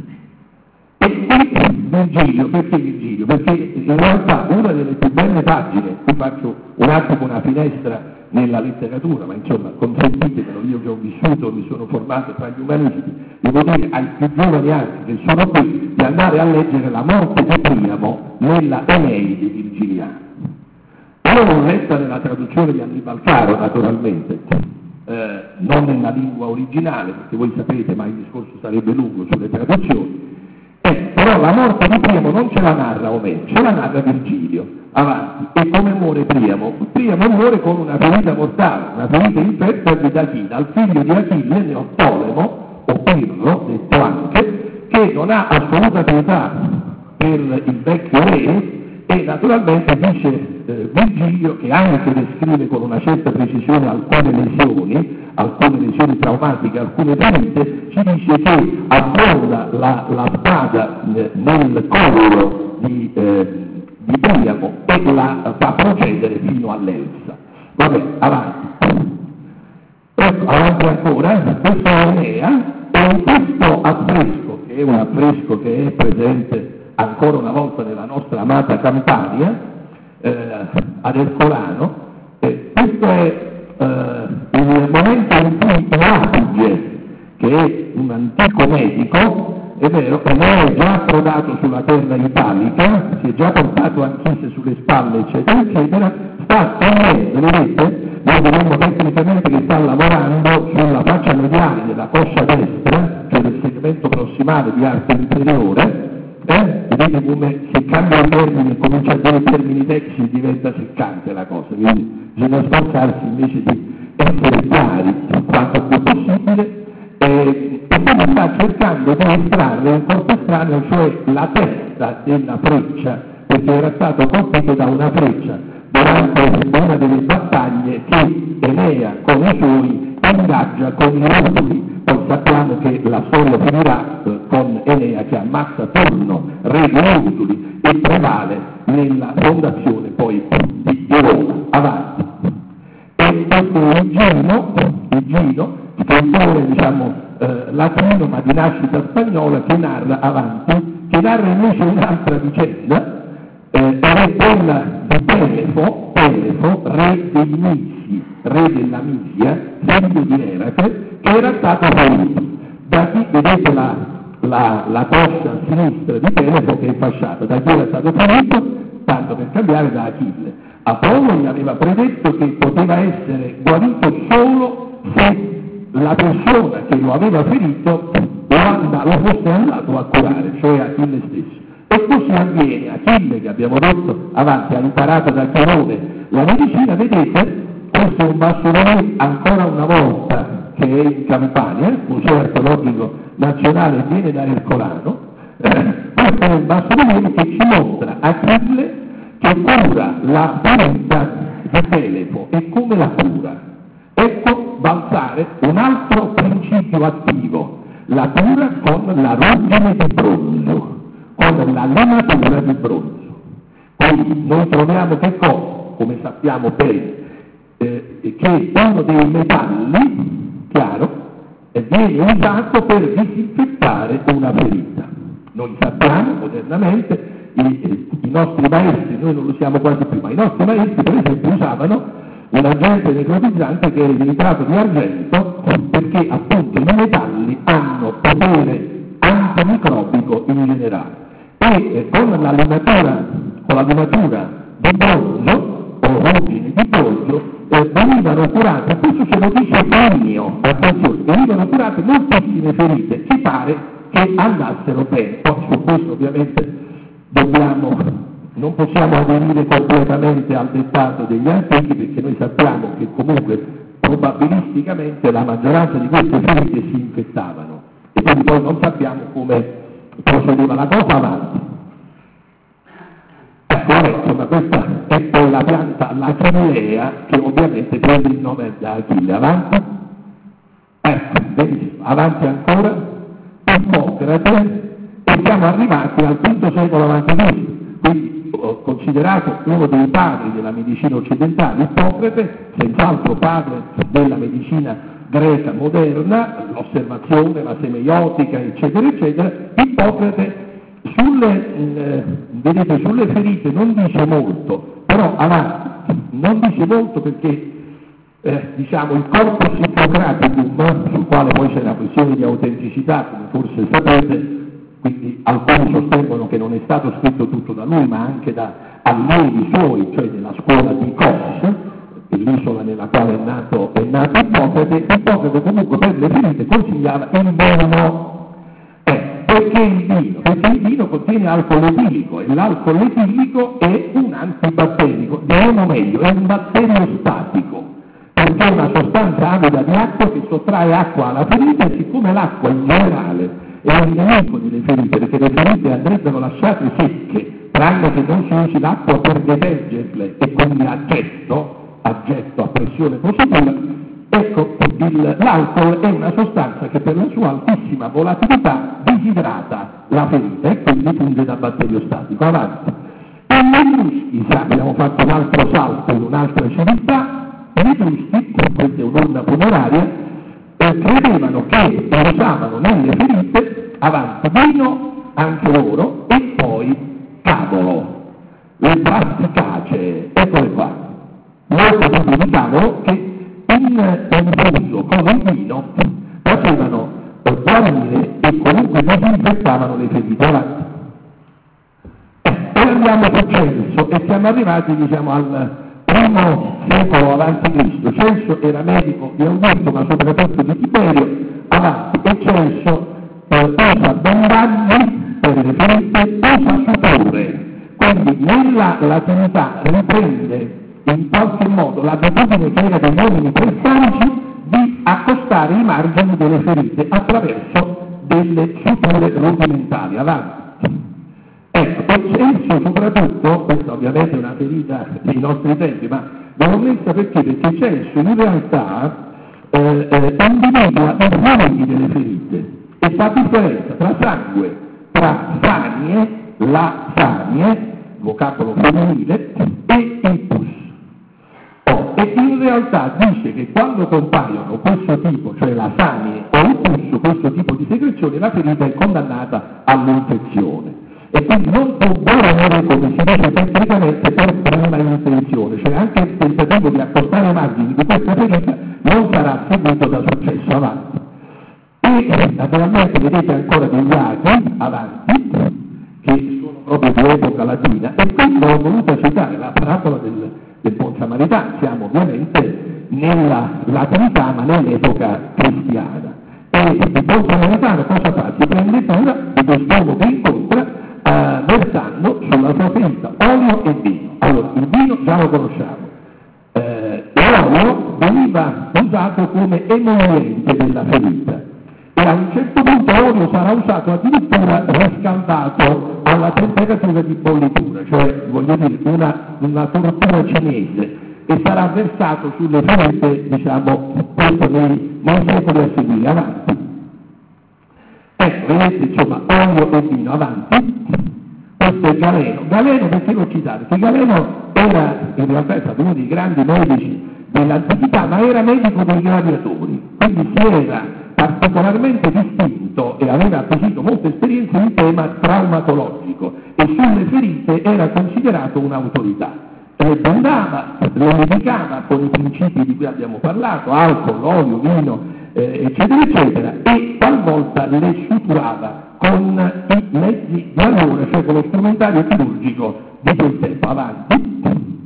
E Virgilio, perché Virgilio? Perché in realtà una delle più belle pagine, qui faccio un attimo una finestra nella letteratura, ma insomma consentitemelo, io che ho vissuto, mi sono formato tra gli umanisti, devo dire ai più giovani anche che sono qui, di andare a leggere la morte di Priamo nella Eneide virgiliana. Io l'ho letta nella traduzione di Annibal Caro, naturalmente, non nella lingua originale, perché voi sapete, ma il discorso sarebbe lungo sulle traduzioni, però la morte di Priamo non ce la narra Omero, ce la narra Virgilio, avanti. E come muore Priamo? Priamo muore con una ferita mortale, una ferita infetta di Achille, al figlio di Achille, Neoptolemo, o Pirro, detto anche, che non ha assoluta pietà per il vecchio re, e naturalmente dice Virgilio, che anche descrive con una certa precisione alcune lesioni traumatiche, alcune ferite, ci dice che affonda la spada nel collo di Priamo e la fa procedere fino all'Elsa. Vabbè, avanti. Ecco, avanti ancora, questo è Enea, e questo affresco, che è un affresco che è presente ancora una volta nella nostra amata Campania, ad Ercolano, questo è il momento in cui Latige, che è un antico medico, è vero, è già approdato sulla terra italica, si è già portato Anchise sulle spalle, eccetera, eccetera, sta attendendo, vedete, noi vedremo tecnicamente che sta lavorando sulla faccia mediale della coscia destra, cioè del segmento prossimale di arco inferiore. Vedete come se cambia i termini e comincia a dire termini tecnici diventa seccante la cosa, quindi bisogna sforzarsi invece di essere chiari quanto più possibile, e quindi sta cercando di estrarre un corpo estraneo, cioè la testa della freccia, perché era stato colpito da una freccia durante una delle battaglie che Enea con i suoi ingaggia con i Rutuli. Poi sappiamo che la storia finirà con Enea che ammazza Turno, re di Rutuli, e prevale nella fondazione poi di Roma. Avanti. E questo è Igino, scrittore latino ma di nascita spagnola, che narra avanti, che narra invece un'altra vicenda, è quella di Telefo, re dei Misi, re della Misia, figlio di Eracle, che era stato ferito. Da chi vedete la coscia sinistra di Telefo che è fasciata, da chi era stato ferito, tanto per cambiare, da Achille. Apollo gli aveva predetto che poteva essere guarito solo se la persona che lo aveva ferito lo fosse andato a curare, cioè Achille stesso. E così avviene. Achille, che abbiamo detto avanti, ha imparato da Chirone la medicina, vedete, questo è un bassorilievo ancora una volta che è in Campania, il Museo Archeologico Nazionale viene da Ercolano, questo è un bassorilievo che ci mostra Achille che cura la ferita di Telefo. E come la cura? Ecco balzare un altro principio attivo, la cura con la ruggine di bronzo, con la lematura di bronzo. Quindi noi troviamo che cosa? Come sappiamo bene, che uno dei metalli, chiaro, viene usato per disinfettare una ferita. Noi sappiamo modernamente, i nostri maestri, noi non lo siamo quasi più, ma i nostri maestri per esempio usavano un agente necrotizzante che era il nitrato di argento, perché appunto i metalli hanno potere antimicrobico in generale. E con la limatura di bronzo o ruggine di bronzo venivano curate, questo ce lo dice Plinio, attenzione, venivano curate moltissime ferite, ci pare che andassero bene. Poi su questo ovviamente non possiamo aderire completamente al dettato degli antichi, perché noi sappiamo che comunque probabilisticamente la maggioranza di queste ferite si infettavano, e quindi poi non sappiamo come procedeva la cosa. Avanti. Insomma, questa è poi la pianta l'Achillea, che ovviamente prende il nome da Achille. Avanti. Benissimo. Avanti ancora. Ippocrate, e siamo arrivati al V secolo a.C. Quindi consideriamo considerato uno dei padri della medicina occidentale, Ippocrate, senz'altro padre della medicina greca moderna, l'osservazione, la semeiotica, eccetera, eccetera. Ippocrate sulle ferite non dice molto, però avanti, non dice molto perché diciamo il corpus Hippocraticum, sul quale poi c'è una questione di autenticità, come forse sapete, quindi alcuni sostengono che non è stato scritto tutto da lui, ma anche da allievi suoi, cioè della scuola di Kos, l'isola nella quale è nato Ippocrate. Ippocrate comunque per le ferite consigliava il vino. Perché il vino? Perché il vino contiene alcol etilico e l'alcol etilico è un antibatterico, o meglio, è un batteriostatico, perché è una sostanza avida di acqua che sottrae acqua alla ferita e siccome l'acqua in generale è un nemico delle ferite, perché le ferite andrebbero lasciate secche, tranne che non si usi l'acqua per detergerle e quindi a pressione positiva, ecco, l'alcol è una sostanza che per la sua altissima volatilità disidrata la ferita e quindi funge da batteriostatico. Avanti. E gli Etruschi, abbiamo fatto un altro salto in un'altra civiltà, gli Etruschi, questa è un'onda funeraria, credevano che usavano nelle ferite avanti vino, anche loro, e poi cavolo, le brassicacee, eccole qua, molto tipo di cavolo che infuso con il vino facevano guarire e comunque disinfettavano le ferite. Avanti. Poi andiamo su Celso e siamo arrivati diciamo al primo secolo avanti Cristo. Celso era medico di Augusto ma soprattutto di Tiberio. Avanti. E Celso usa bandagli per le ferite, usa suture, quindi nella latinità riprende in qualche modo l'abitudine che era degli uomini pressanti di accostare i margini delle ferite attraverso delle suture rudimentali. Avanti. Ecco, e Celso soprattutto, questa ovviamente è una ferita dei nostri tempi, ma l'ho messa perché Celso in realtà individua i fluidi delle ferite e fa differenza tra sangue, tra sanie, la sanie, vocabolo femminile, e il pus. E in realtà dice che quando compaiono questo tipo, cioè la sanie o il pus, questo tipo di secrezione, la ferita è condannata all'infezione. E quindi non può guarire, come si dice tecnicamente, per prima intenzione, cioè anche il tentativo di accostare i margini di questa ferita non sarà seguito da successo. Avanti. E naturalmente vedete ancora degli aghi avanti, che sono proprio di epoca latina, e quindi ho voluto citare la parabola del buon samaritano. Siamo ovviamente nella latinità ma nell'epoca cristiana. E il buon samaritano cosa fa? Si prende cura di quest'uomo che incontra versando sulla sua ferita olio e vino. Allora, il vino già lo conosciamo. L'olio veniva usato come emoliente della ferita e a un certo punto l'olio sarà usato addirittura riscaldato alla temperatura di bollitura, cioè voglio dire una tortura cinese, e sarà versato sulle ferite, diciamo, questo nei secoli a seguire. Avanti. Ecco, vedete, insomma, olio e vino. Avanti. Questo è Galeno. Galeno perché l'ho citato? Perché Galeno era, in realtà è stato uno dei grandi medici dell'antichità, ma era medico dei gladiatori, quindi si era particolarmente distinto e aveva acquisito molte esperienze in tema traumatologico e sulle ferite era considerato un'autorità. Le bandava, le medicava con i principi di cui abbiamo parlato, alcol, olio, vino, eccetera, eccetera, e talvolta le suturava con i mezzi di allora, cioè con lo strumentario chirurgico di quel tempo. Avanti,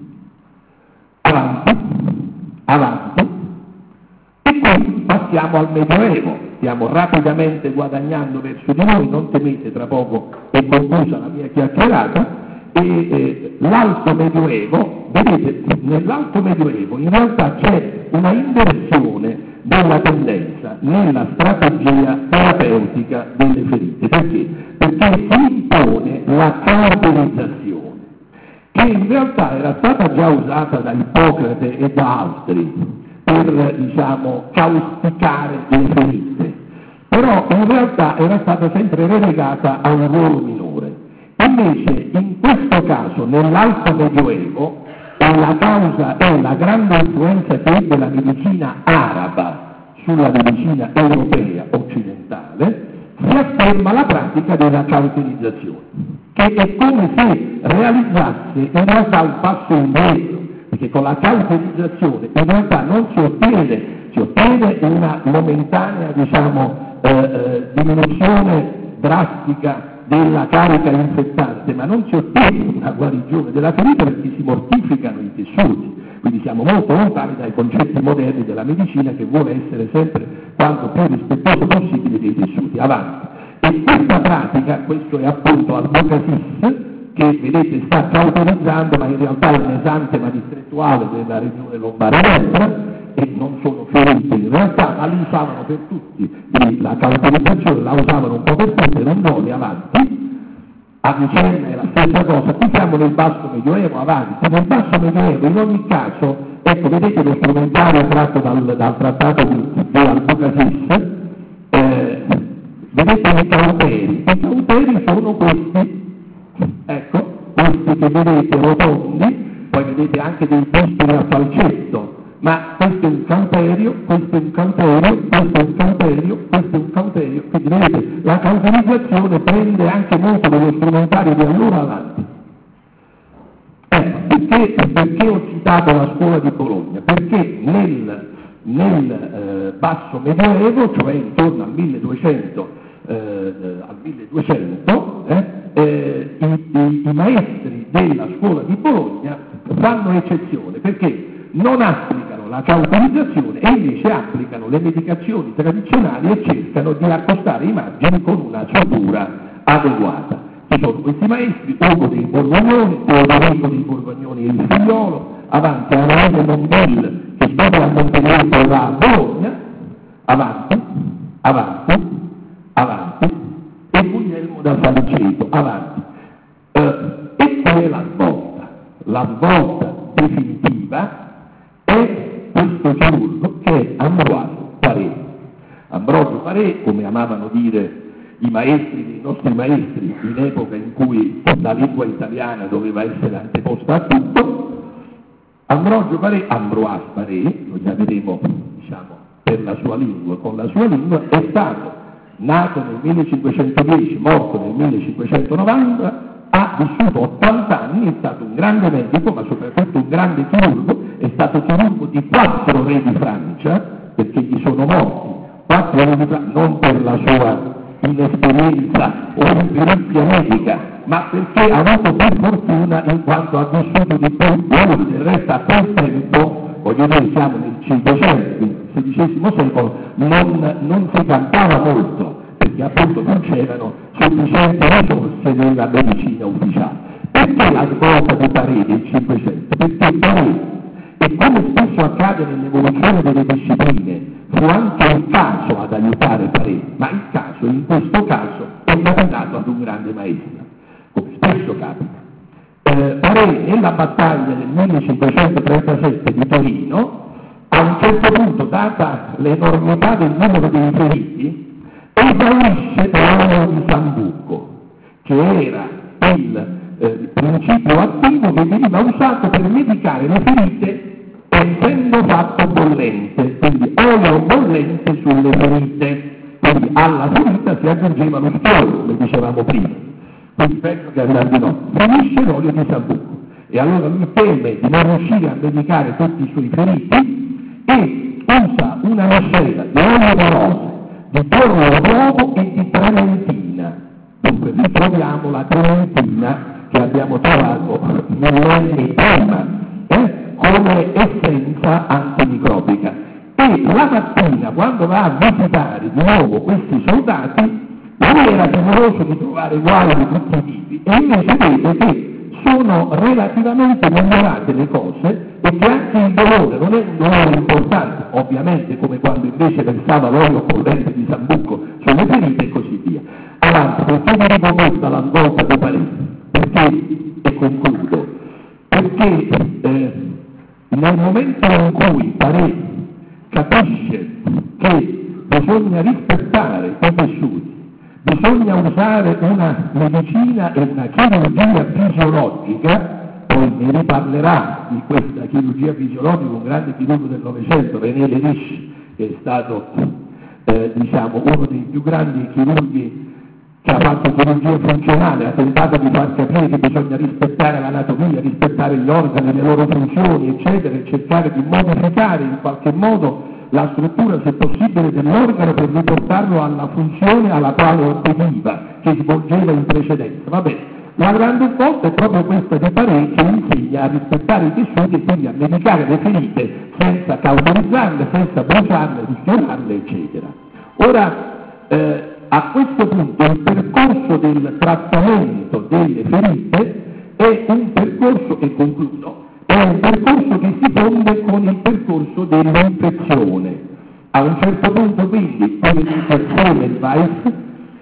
avanti, avanti. E qui passiamo al Medioevo, stiamo rapidamente guadagnando verso di noi, non temete, tra poco è conclusa la mia chiacchierata. E l'Alto Medioevo, vedete, nell'Alto Medioevo in realtà c'è una inversione della tendenza nella strategia terapeutica delle ferite. Perché? Perché si impone la cauterizzazione, che in realtà era stata già usata da Ippocrate e da altri per, diciamo, causticare le ferite, però in realtà era stata sempre relegata a un ruolo minore. Invece in questo caso, nell'Alto Medioevo, la causa è la grande influenza che ebbe la medicina araba sulla medicina europea occidentale, si afferma la pratica della cauterizzazione, che è come se realizzasse in realtà un passo indietro, perché con la cauterizzazione in realtà non si ottiene una momentanea, diminuzione drastica della carica infettante, ma non si ottiene una guarigione della ferita perché si mortificano i tessuti. Quindi siamo molto lontani dai concetti moderni della medicina che vuole essere sempre quanto più rispettoso possibile dei tessuti. Avanti. E questa pratica, questo è appunto Albocasis, che vedete sta cauterizzando, ma in realtà è un'esantema distrettuale della regione Lombardia, e non sono ferite in realtà, ma li usavano per tutti, la cauterizzazione la usavano un po' per tutti, non vuole avanti. A Vicenna è la stessa cosa, qui siamo nel Basso Medioevo, avanti. Nel Basso Medioevo in ogni caso, ecco, vedete lo strumentario tratto dal trattato di Albocasis, vedete i cauteri sono questi, ecco, questi che vedete rotondi, poi vedete anche dei bustini a falcetto, ma questo è un cauterio, questo è un cauterio, questo è un cauterio, questo è un cauterio, quindi vedete, la cauterizzazione prende anche molto dello strumentario di allora avanti. Perché ho citato la scuola di Bologna? Perché nel Basso Medioevo, cioè intorno al 1200, i maestri della scuola di Bologna fanno eccezione, perché non applicano la cauterizzazione e invece applicano le medicazioni tradizionali e cercano di accostare i margini con una sutura adeguata. Ci sono questi maestri, Ugo dei Borgognoni, Teodorico dei Borgognoni e il figliolo, avanti Araone Mondel che studia a Montenegro va a Bologna, avanti, e Guglielmo da Falceto, avanti. E poi la svolta definitiva è questo chirurgo che è Ambroise Paré. Ambrogio Paré, come amavano dire i maestri dei nostri maestri in epoca in cui la lingua italiana doveva essere anteposta a tutto, Ambroise Paré, lo chiameremo per la sua lingua, con la sua lingua, è stato nato nel 1510, morto nel 1590, ha vissuto 80 anni, è stato un grande medico, ma soprattutto un grande chirurgo, è stato chirurgo di 4 re di Francia, perché gli sono morti 4 re di Francia, non per la sua inesperienza o imperizia medica, ma perché ha avuto per fortuna in quanto ha vissuto di più. Del resto a quel tempo, voglio dire, siamo nel 500, il XVI secolo, non si cantava molto, perché appunto non c'erano sufficienti risorse nella medicina ufficiale. Perché la svolta di Paré del 500? Perché Paré, e come spesso accade nell'evoluzione delle discipline, fu anche il caso ad aiutare Paré, ma il caso, in questo caso, è capitato ad un grande maestro, come spesso capita. Paré, nella battaglia del 1537 di Torino, a un certo punto, data l'enormità del numero dei feriti, esaurisce l'olio di Sambuco, che era il principio attivo che veniva usato per medicare le ferite essendo fatto bollente, quindi olio bollente sulle ferite, quindi alla ferita si aggiungeva lo schiolo, come dicevamo prima, quindi penso che andando no, finisce l'olio di Sambuco e allora lui teme di non riuscire a medicare tutti i suoi feriti e usa una miscela di olio di rose, di pollo d'uovo e di trementina. Dunque ritroviamo la trementina che abbiamo trovato millenni prima come essenza antimicrobica. E la mattina, quando va a visitare di nuovo questi soldati, lui era timoroso di trovare guai di tutti i tipi e invece vede che sono relativamente migliorate le cose e che anche il dolore non è un dolore importante, ovviamente come quando invece versava l'olio bollente di Sambuco sulle ferite e così via. Avanti, perché vi dico questa la svolta di Paré? Perché, e concludo, perché nel momento in cui Paré capisce che bisogna rispettare i tessuti, bisogna usare una medicina e una chirurgia fisiologica, poi ne riparlerà di questa chirurgia fisiologica un grande chirurgo del Novecento, René Leriche, che è stato uno dei più grandi chirurghi che ha fatto chirurgia funzionale, ha tentato di far capire che bisogna rispettare l'anatomia, rispettare gli organi, le loro funzioni, eccetera, e cercare di modificare in qualche modo la struttura, se possibile, dell'organo per riportarlo alla funzione alla quale obbediva, che svolgeva in precedenza. Va bene. La grande svolta è proprio questa di Paré, che insegna a rispettare i tessuti e quindi a medicare le ferite senza cauterizzarle, senza bruciarle, rischiarle, eccetera. Ora, a questo punto il percorso del trattamento delle ferite è un percorso, e concludo, è un percorso che si fonde con il percorso dell'infezione. A un certo punto quindi, come dice Semmelweis,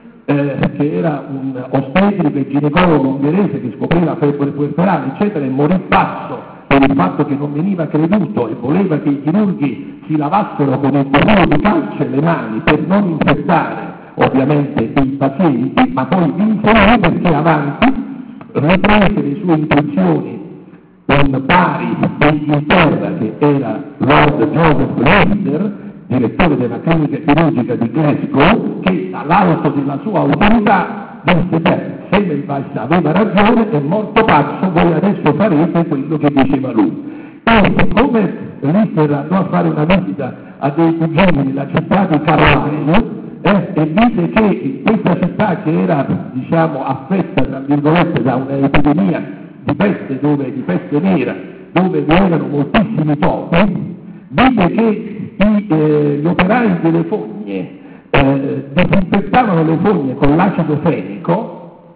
che era un ostetrico e ginecologo ungherese che scoprì la febbre puerperale, eccetera, e morì pazzo per il fatto che non veniva creduto e voleva che i chirurghi si lavassero con il burro di calce le mani per non infettare ovviamente i pazienti, ma poi vinse lui perché avanti riprese le sue intenzioni con pari d'Inghilterra, che era Lord Joseph Lester, direttore della clinica chirurgica di Glasgow, che dall'alto della sua autorità disse: beh, Semmelweis aveva ragione, è morto pazzo, voi adesso farete quello che diceva lui. E siccome Lister andò a fare una visita a dei cugini nella città di Carlisle, e vide che in questa città, che era affetta tra virgolette da un'epidemia di peste, di peste nera, dove vi erano moltissimi topi, vide che gli operai delle fogne disinfettavano le fogne con l'acido fenico,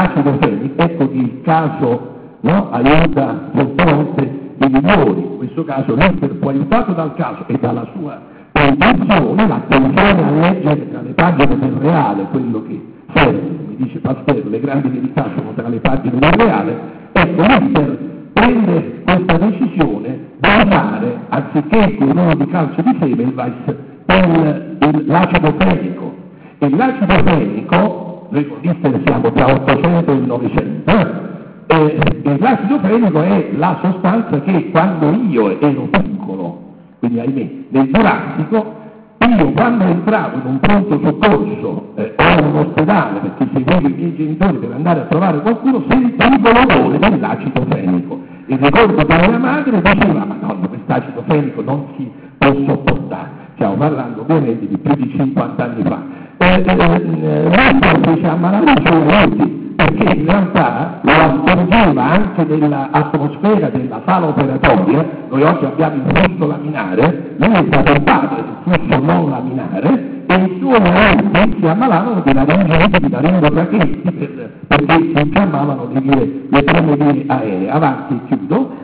ecco che il caso aiuta fortemente i migliori. In questo caso Lister fu aiutato dal caso e dalla sua l'attenzione a leggere tra le pagine del Reale quello che serve, come dice Pasteur, le grandi verità sono tra le pagine del Reale. Ecco, Lister prende questa decisione di usare, anziché il cloruro di calcio di Semmelweis, l'acido fenico. E l'acido fenico, noi con Lister siamo tra 800 e 900, e l'acido fenico è la sostanza che quando io ero piccolo, quindi ahimè, nel Giurassico, io quando entravo in un pronto soccorso o in un ospedale, perché seguivo i miei genitori per andare a trovare qualcuno, sentivo l'odore dell'acido fenico. E ricordo che mia madre diceva: ma no, quest'acido fenico non si può sopportare. Stiamo parlando ovviamente di più di 50 anni fa. L'altro fece ammalare i suoi aiuti, perché in realtà lo assorgeva anche nell'atmosfera della sala operatoria. Noi oggi abbiamo il flusso laminare, lui è stato il padre del flusso non laminare, e i suoi aiuti si ammalavano di laringite, di laringotracheiti, perché si infiammavano le prime vie aeree. Avanti, chiudo.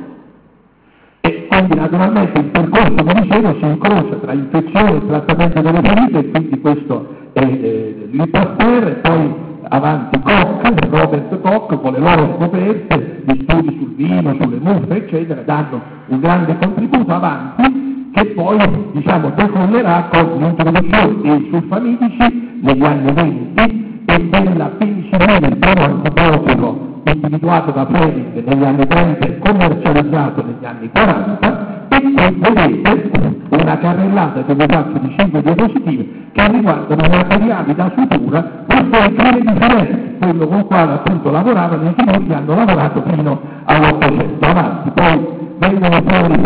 E quindi naturalmente il percorso, come dicevo, si incrocia tra infezione e trattamento delle ferite, e quindi questo è il Pasteur, e poi avanti Robert Koch con le loro scoperte, gli studi sul vino, sulle muffe, eccetera, danno un grande contributo avanti, che poi decollerà con l'introduzione dei sulfamidici negli anni 20 e della penicillina, il primo antibiotico individuato da Fleming negli anni 30 e commercializzato negli anni 40, e qui vedete una carrellata che vi faccio di 5 diapositive che riguardano i materiali da sutura, questo è il creme di Firenze, quello con il quale appunto lavoravano i chirurghi, hanno lavorato fino all'800. Avanti, poi vengono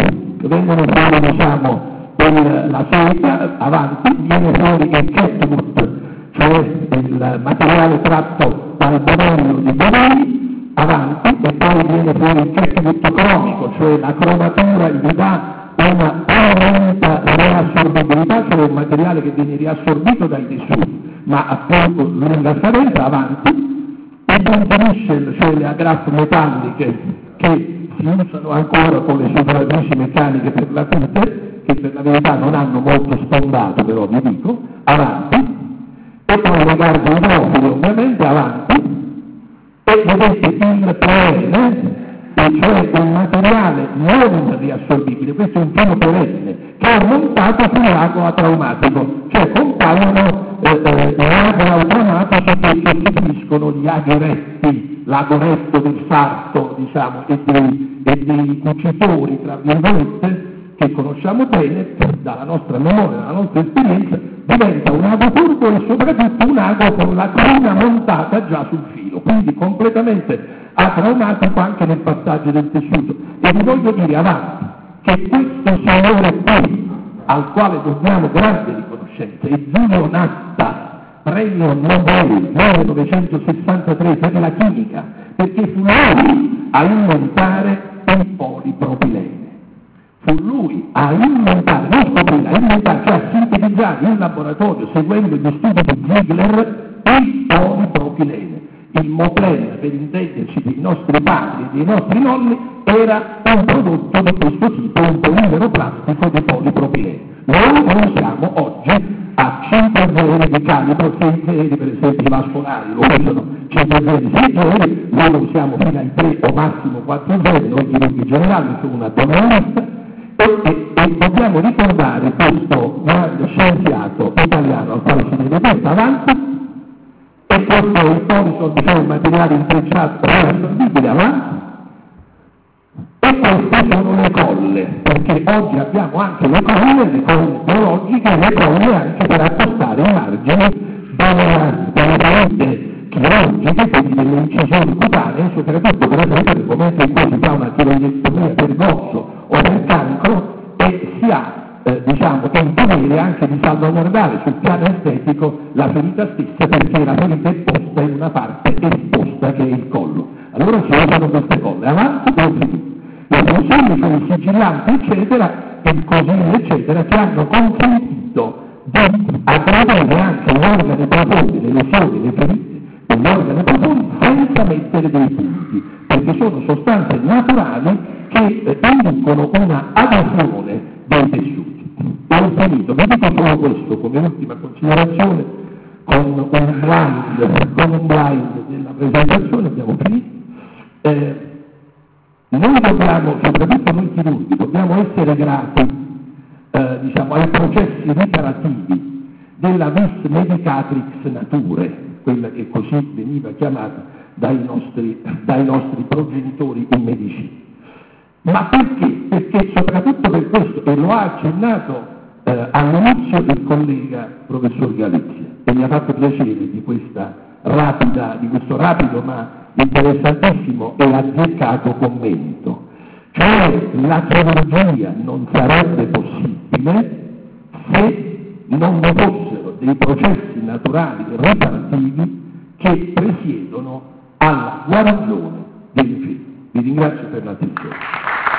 fuori la seta, avanti, viene fuori il catgut, cioè il materiale tratto dal bonello di Bonelli, avanti, e poi viene fuori il catgut cromico, cioè la cromatura gli dà una aumenta reassorbibilità, cioè un materiale che viene riassorbito dai tessuti, ma a poco lunga scadenza. Avanti, e inserisce, cioè le agrafe metalliche che si usano ancora con le superfici meccaniche per la cute, che per la verità non hanno molto sfondato, però vi dico. Avanti, e poi le garze idrofile, ovviamente. Avanti, e vedete il perenne, cioè un materiale non riassorbibile, questo è un filo perenne che è montato sul lago atraumatico, cioè compaiono laghi traumatici che costituiscono gli aghi l'ago retto del sarto, diciamo, e dei cucitori, tra virgolette, che conosciamo bene dalla nostra memoria, dalla nostra esperienza, diventa un ago curvo e soprattutto un ago con la cruna montata già sul filo, quindi completamente atraumatico anche nel passaggio del tessuto. E vi voglio dire avanti che questo signore qui, al quale dobbiamo grande riconoscenza, è Giulio Natta, premio Nobel 1963 per la chimica, perché fu lui a inventare il polipropilene. Fu lui a inventare, non scoprire, a inventare, cioè a sintetizzare in laboratorio, seguendo gli studi di Ziegler, il polipropilene. Il Moplen, per intenderci, dei nostri padri e dei nostri nonni, era un prodotto di questo tipo, un polimero plastico di polipropilene. Noi siamo oggi a 5 zeri di calibro, 6 zeri per esempio i vascolari, lo usano 5 zeri, 6 zeri, noi lo usiamo fino ai 3 o massimo 4 zeri, noi chirurghi generali, sono una domenica. E dobbiamo ricordare questo grande scienziato italiano al quale si deve questo avanti, e questo è il polisol, diciamo, un materiale intrecciato assorbibile avanti, e queste sono le colle, perché oggi abbiamo anche le colle biologiche, le colle anche per accostare i margini delle ferite chirurgiche, quindi delle incisioni cutanee, soprattutto per esempio nel momento in cui si fa una tiroidectomia per l'osso o per cancro, e si ha diciamo il dovere anche di salvaguardare sul piano estetico la ferita stessa, perché la ferita è posta in una parte esposta che è il collo. Allora si usano queste colle, avanti e finito. Le funzioni sono i sigillanti, eccetera, e il cosino, eccetera, che hanno consentito di aggravare anche gli organi profondi, le lesioni, le ferite degli organi profondi senza mettere dei punti, perché sono sostanze naturali che inducono una adesione dei tessuti. Ho finito, vi dico solo questo come ultima considerazione, con un blind della presentazione, abbiamo finito. Noi dobbiamo, soprattutto noi chirurghi, dobbiamo essere grati diciamo, ai processi riparativi della vis medicatrix nature, quella che così veniva chiamata dai nostri progenitori in medicina. Ma perché? Perché soprattutto per questo, e lo ha accennato all'inizio il collega professor Galizia, e mi ha fatto piacere di questo rapido ma interessantissimo e azzeccato commento, cioè la chirurgia non sarebbe possibile se non vi fossero dei processi naturali e riparativi che presiedono alla guarigione delle ferite. Vi ringrazio per l'attenzione.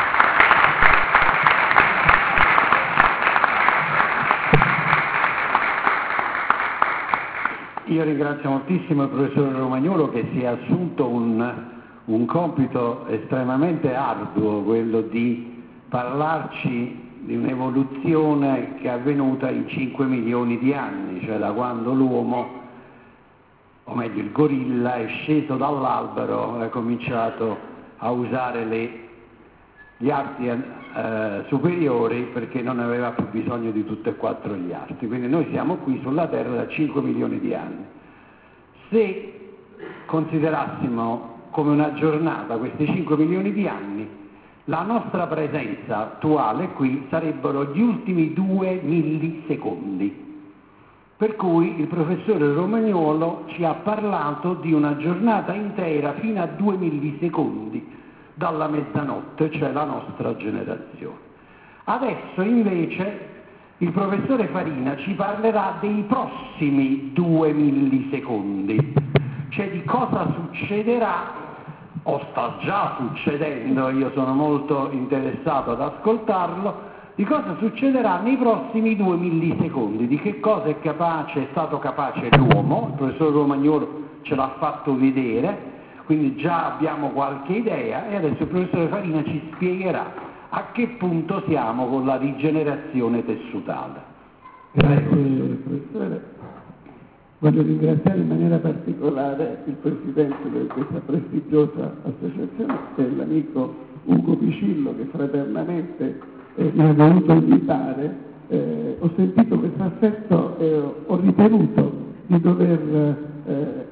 Io ringrazio moltissimo il professore Romagnolo che si è assunto un compito estremamente arduo, quello di parlarci di un'evoluzione che è avvenuta in 5 milioni di anni, cioè da quando l'uomo, o meglio il gorilla, è sceso dall'albero e ha cominciato a usare gli arti superiori, perché non aveva più bisogno di tutti e 4 gli arti. Quindi noi siamo qui sulla Terra da 5 milioni di anni. Se considerassimo come una giornata questi 5 milioni di anni, la nostra presenza attuale qui sarebbero gli ultimi 2 millisecondi. Per cui il professore Romagnolo ci ha parlato di una giornata intera fino a 2 millisecondi dalla mezzanotte, cioè la nostra generazione. Adesso invece il professore Farina ci parlerà dei prossimi 2 millisecondi, cioè di cosa succederà, o sta già succedendo, io sono molto interessato ad ascoltarlo, di cosa succederà nei prossimi 2 millisecondi, di che cosa è stato capace l'uomo. Il professor Romagnolo ce l'ha fatto vedere, quindi già abbiamo qualche idea, e adesso il professore Farina ci spiegherà a che punto siamo con la rigenerazione tessutale. Grazie professore. Voglio ringraziare in maniera particolare il presidente di questa prestigiosa associazione, che è l'amico Ugo Picillo, che fraternamente mi ha voluto invitare. Ho sentito questo affetto e ho ritenuto di dover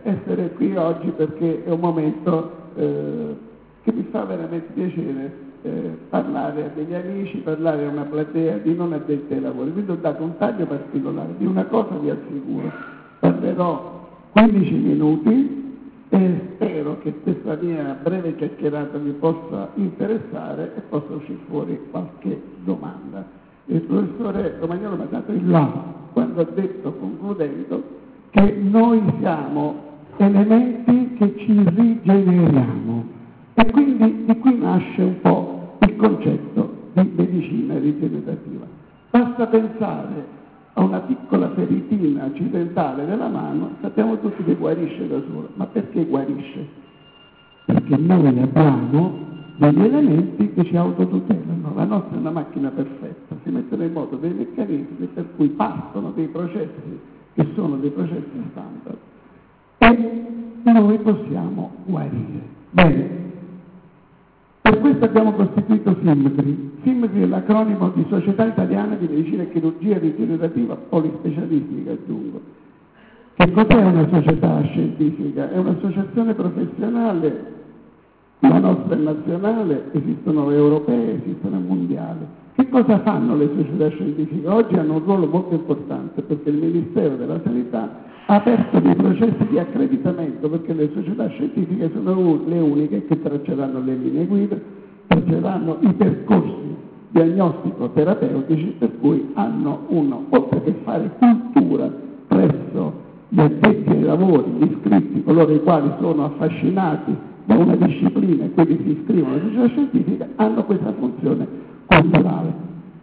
essere qui oggi perché è un momento che mi fa veramente piacere parlare a degli amici, parlare a una platea di non addetti ai lavori. Quindi ho dato un taglio particolare. Di una cosa vi assicuro, parlerò 15 minuti e spero che questa mia breve chiacchierata vi possa interessare e possa uscire fuori qualche domanda. Il professore Romagnolo mi ha dato il là quando ha detto, concludendo, che noi siamo elementi che ci rigeneriamo. E quindi di qui nasce un po' il concetto di medicina rigenerativa. Basta pensare a una piccola feritina accidentale della mano, sappiamo tutti che guarisce da sola. Ma perché guarisce? Perché noi abbiamo degli elementi che ci autotutelano. La nostra è una macchina perfetta, si mettono in moto dei meccanismi per cui partono dei processi che sono dei processi standard e noi possiamo guarire. Bene. Per questo abbiamo costituito SIMGRI. SIMGRI è l'acronimo di Società Italiana di Medicina e Chirurgia Rigenerativa Polispecialistica, aggiungo. Che cos'è una società scientifica? È un'associazione professionale, la nostra è nazionale, esistono europee, esistono mondiali. Che cosa fanno le società scientifiche? Oggi hanno un ruolo molto importante perché il Ministero della Sanità ha aperto dei processi di accreditamento perché le società scientifiche sono le uniche che tracceranno le linee guida, tracceranno i percorsi diagnostico-terapeutici per cui hanno oltre che fare cultura presso gli addetti ai lavori, gli iscritti, coloro i quali sono affascinati da una disciplina e quindi si iscrivono alla società scientifica, hanno questa funzione culturale.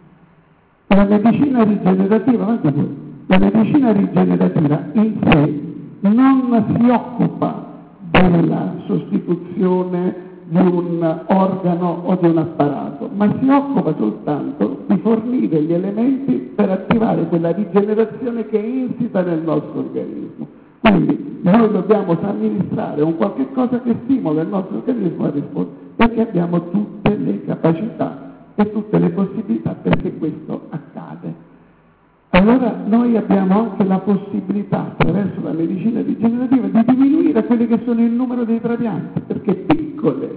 La medicina rigenerativa, la medicina rigenerativa in sé non si occupa della sostituzione di un organo o di un apparato, ma si occupa soltanto di fornire gli elementi per attivare quella rigenerazione che è insita nel nostro organismo. Quindi noi dobbiamo somministrare un qualche cosa che stimola il nostro organismo a rispondere, perché abbiamo tutte le capacità e tutte le possibilità perché questo accade. Allora noi abbiamo anche la possibilità, attraverso la medicina rigenerativa, di diminuire quelli che sono il numero dei trapianti, perché piccoli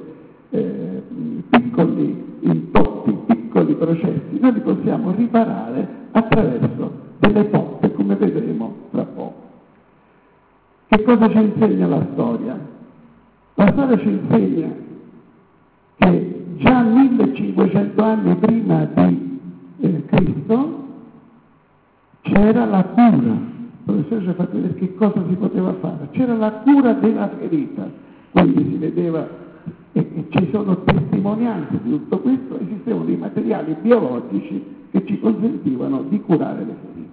intoppi, piccoli processi, noi li possiamo riparare attraverso delle toppe, come vedremo tra poco. Che cosa ci insegna la storia? La storia ci insegna che già 1500 anni prima di Cristo c'era la cura. Il professore ci ha fatto vedere che cosa si poteva fare. C'era la cura della ferita, quindi si vedeva e ci sono testimonianze di tutto questo, esistevano dei materiali biologici che ci consentivano di curare le ferite.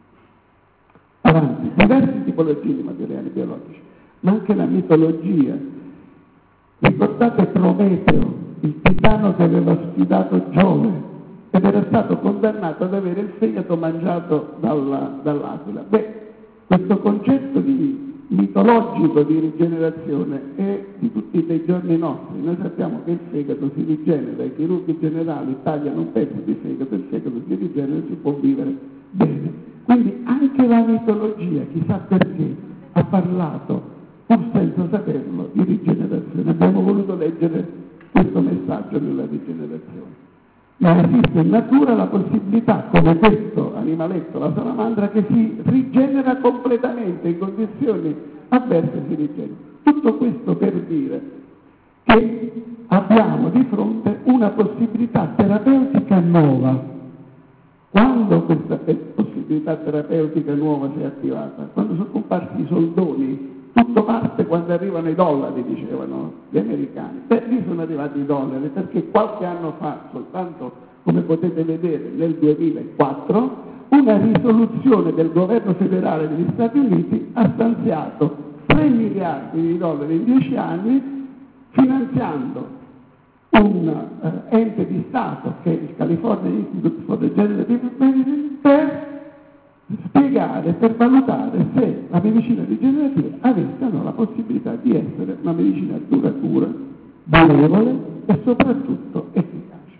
Avanti, diverse tipologie di materiali biologici, ma anche la mitologia. Ricordate Prometeo, il titano che aveva sfidato Giove ed era stato condannato ad avere il fegato mangiato dall'aquila. Questo concetto mitologico di rigenerazione è di tutti i giorni nostri. Noi sappiamo che il fegato si rigenera, i chirurghi generali tagliano un pezzo di fegato, il fegato si rigenera e si può vivere bene. Quindi anche la mitologia, chissà perché, ha parlato, pur senza saperlo, di rigenerazione. Abbiamo voluto leggere questo messaggio nella rigenerazione. Ma esiste in natura la possibilità, come questo animaletto, la salamandra, che si rigenera completamente, in condizioni avverse si rigenera. Tutto questo per dire che abbiamo di fronte una possibilità terapeutica nuova. Quando questa possibilità terapeutica nuova si è attivata? Quando sono comparsi i soldoni. Tutto parte quando arrivano i dollari, dicevano gli americani. Lì sono arrivati i dollari perché qualche anno fa, soltanto come potete vedere nel 2004, una risoluzione del governo federale degli Stati Uniti ha stanziato 3 miliardi di dollari in 10 anni finanziando un ente di Stato che è il California Institute for Regenerative Medicine per spiegare, per valutare se la medicina rigenerativa avesse o no la possibilità di essere una medicina duratura, durevole e soprattutto efficace.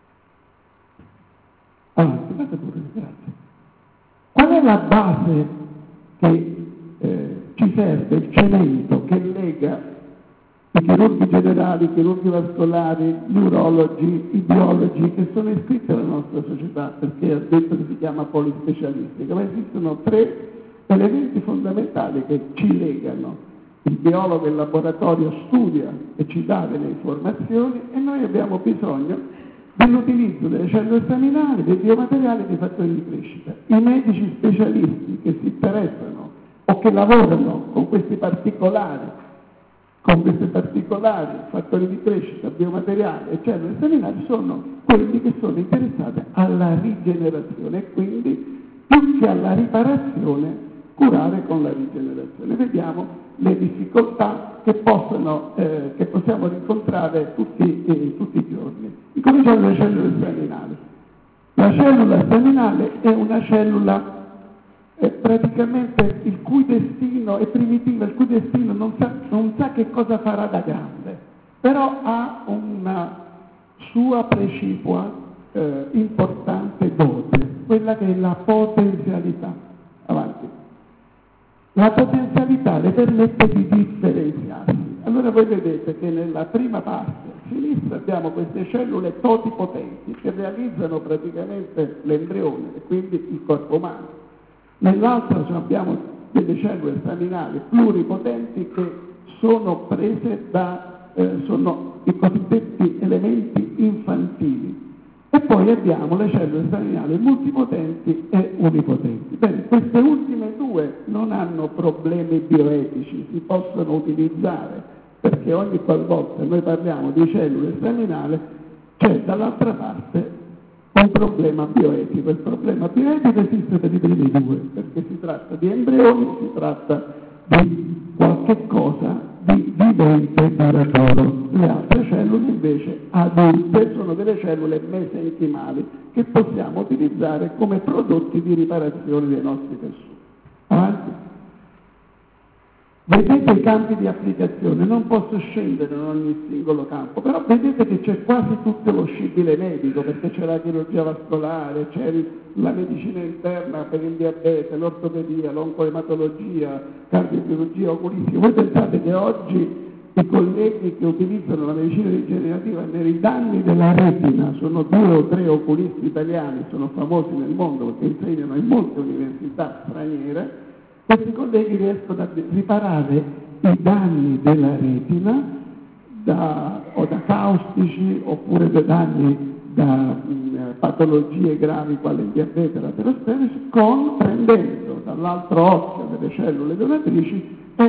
Avanti, fate pure, grazie. Qual è la base che ci serve il cemento che lega i chirurghi generali, i chirurghi vascolari, gli urologi, i biologi che sono iscritti alla nostra società, perché ha detto che si chiama polispecialistica, ma esistono 3 elementi fondamentali che ci legano. Il biologo in laboratorio studia e ci dà delle informazioni e noi abbiamo bisogno dell'utilizzo delle cellule staminali, dei biomateriali e dei fattori di crescita. I medici specialisti che si interessano o che lavorano con questi particolari fattori di crescita, biomateriali e cellule staminali sono quelli che sono interessati alla rigenerazione e quindi più che alla riparazione curare con la rigenerazione. Vediamo le difficoltà che possiamo rincontrare tutti i giorni. Incominciamo dalle cellule staminali. La cellula staminale è una cellula praticamente il cui destino è primitivo, il cui destino non sa che cosa farà da grande, però ha una sua precipua importante dote, quella che è la potenzialità. Avanti. La potenzialità le permette di differenziarsi. Allora voi vedete che nella prima parte a sinistra abbiamo queste cellule totipotenti che realizzano praticamente l'embrione e quindi il corpo umano. Nell'altra abbiamo delle cellule staminali pluripotenti che sono prese sono i cosiddetti elementi infantili. E poi abbiamo le cellule staminali multipotenti e unipotenti. Bene, queste ultime 2 non hanno problemi bioetici, si possono utilizzare, perché ogni qualvolta noi parliamo di cellule staminali c'è dall'altra parte un problema bioetico. Il problema bioetico esiste per i primi 2, perché si tratta di embrioni, si tratta di qualche cosa di vivente duraturo. Le altre cellule invece adulte sono delle cellule mesenchimali che possiamo utilizzare come prodotti di riparazione dei nostri tessuti. Avanti. Vedete i campi di applicazione, non posso scendere in ogni singolo campo, però vedete che c'è quasi tutto lo scibile medico, perché c'è la chirurgia vascolare, c'è la medicina interna per il diabete, l'ortopedia, l'oncoematologia, cardiochirurgia, oculistica. Voi pensate che oggi i colleghi che utilizzano la medicina rigenerativa nei danni della retina, sono 2 o 3 oculisti italiani, sono famosi nel mondo perché insegnano in molte università straniere. Questi colleghi riescono a riparare i danni della retina da caustici oppure da danni da patologie gravi quali il diabete e l'aterosclerosi, prendendo dall'altro occhio delle cellule donatrici e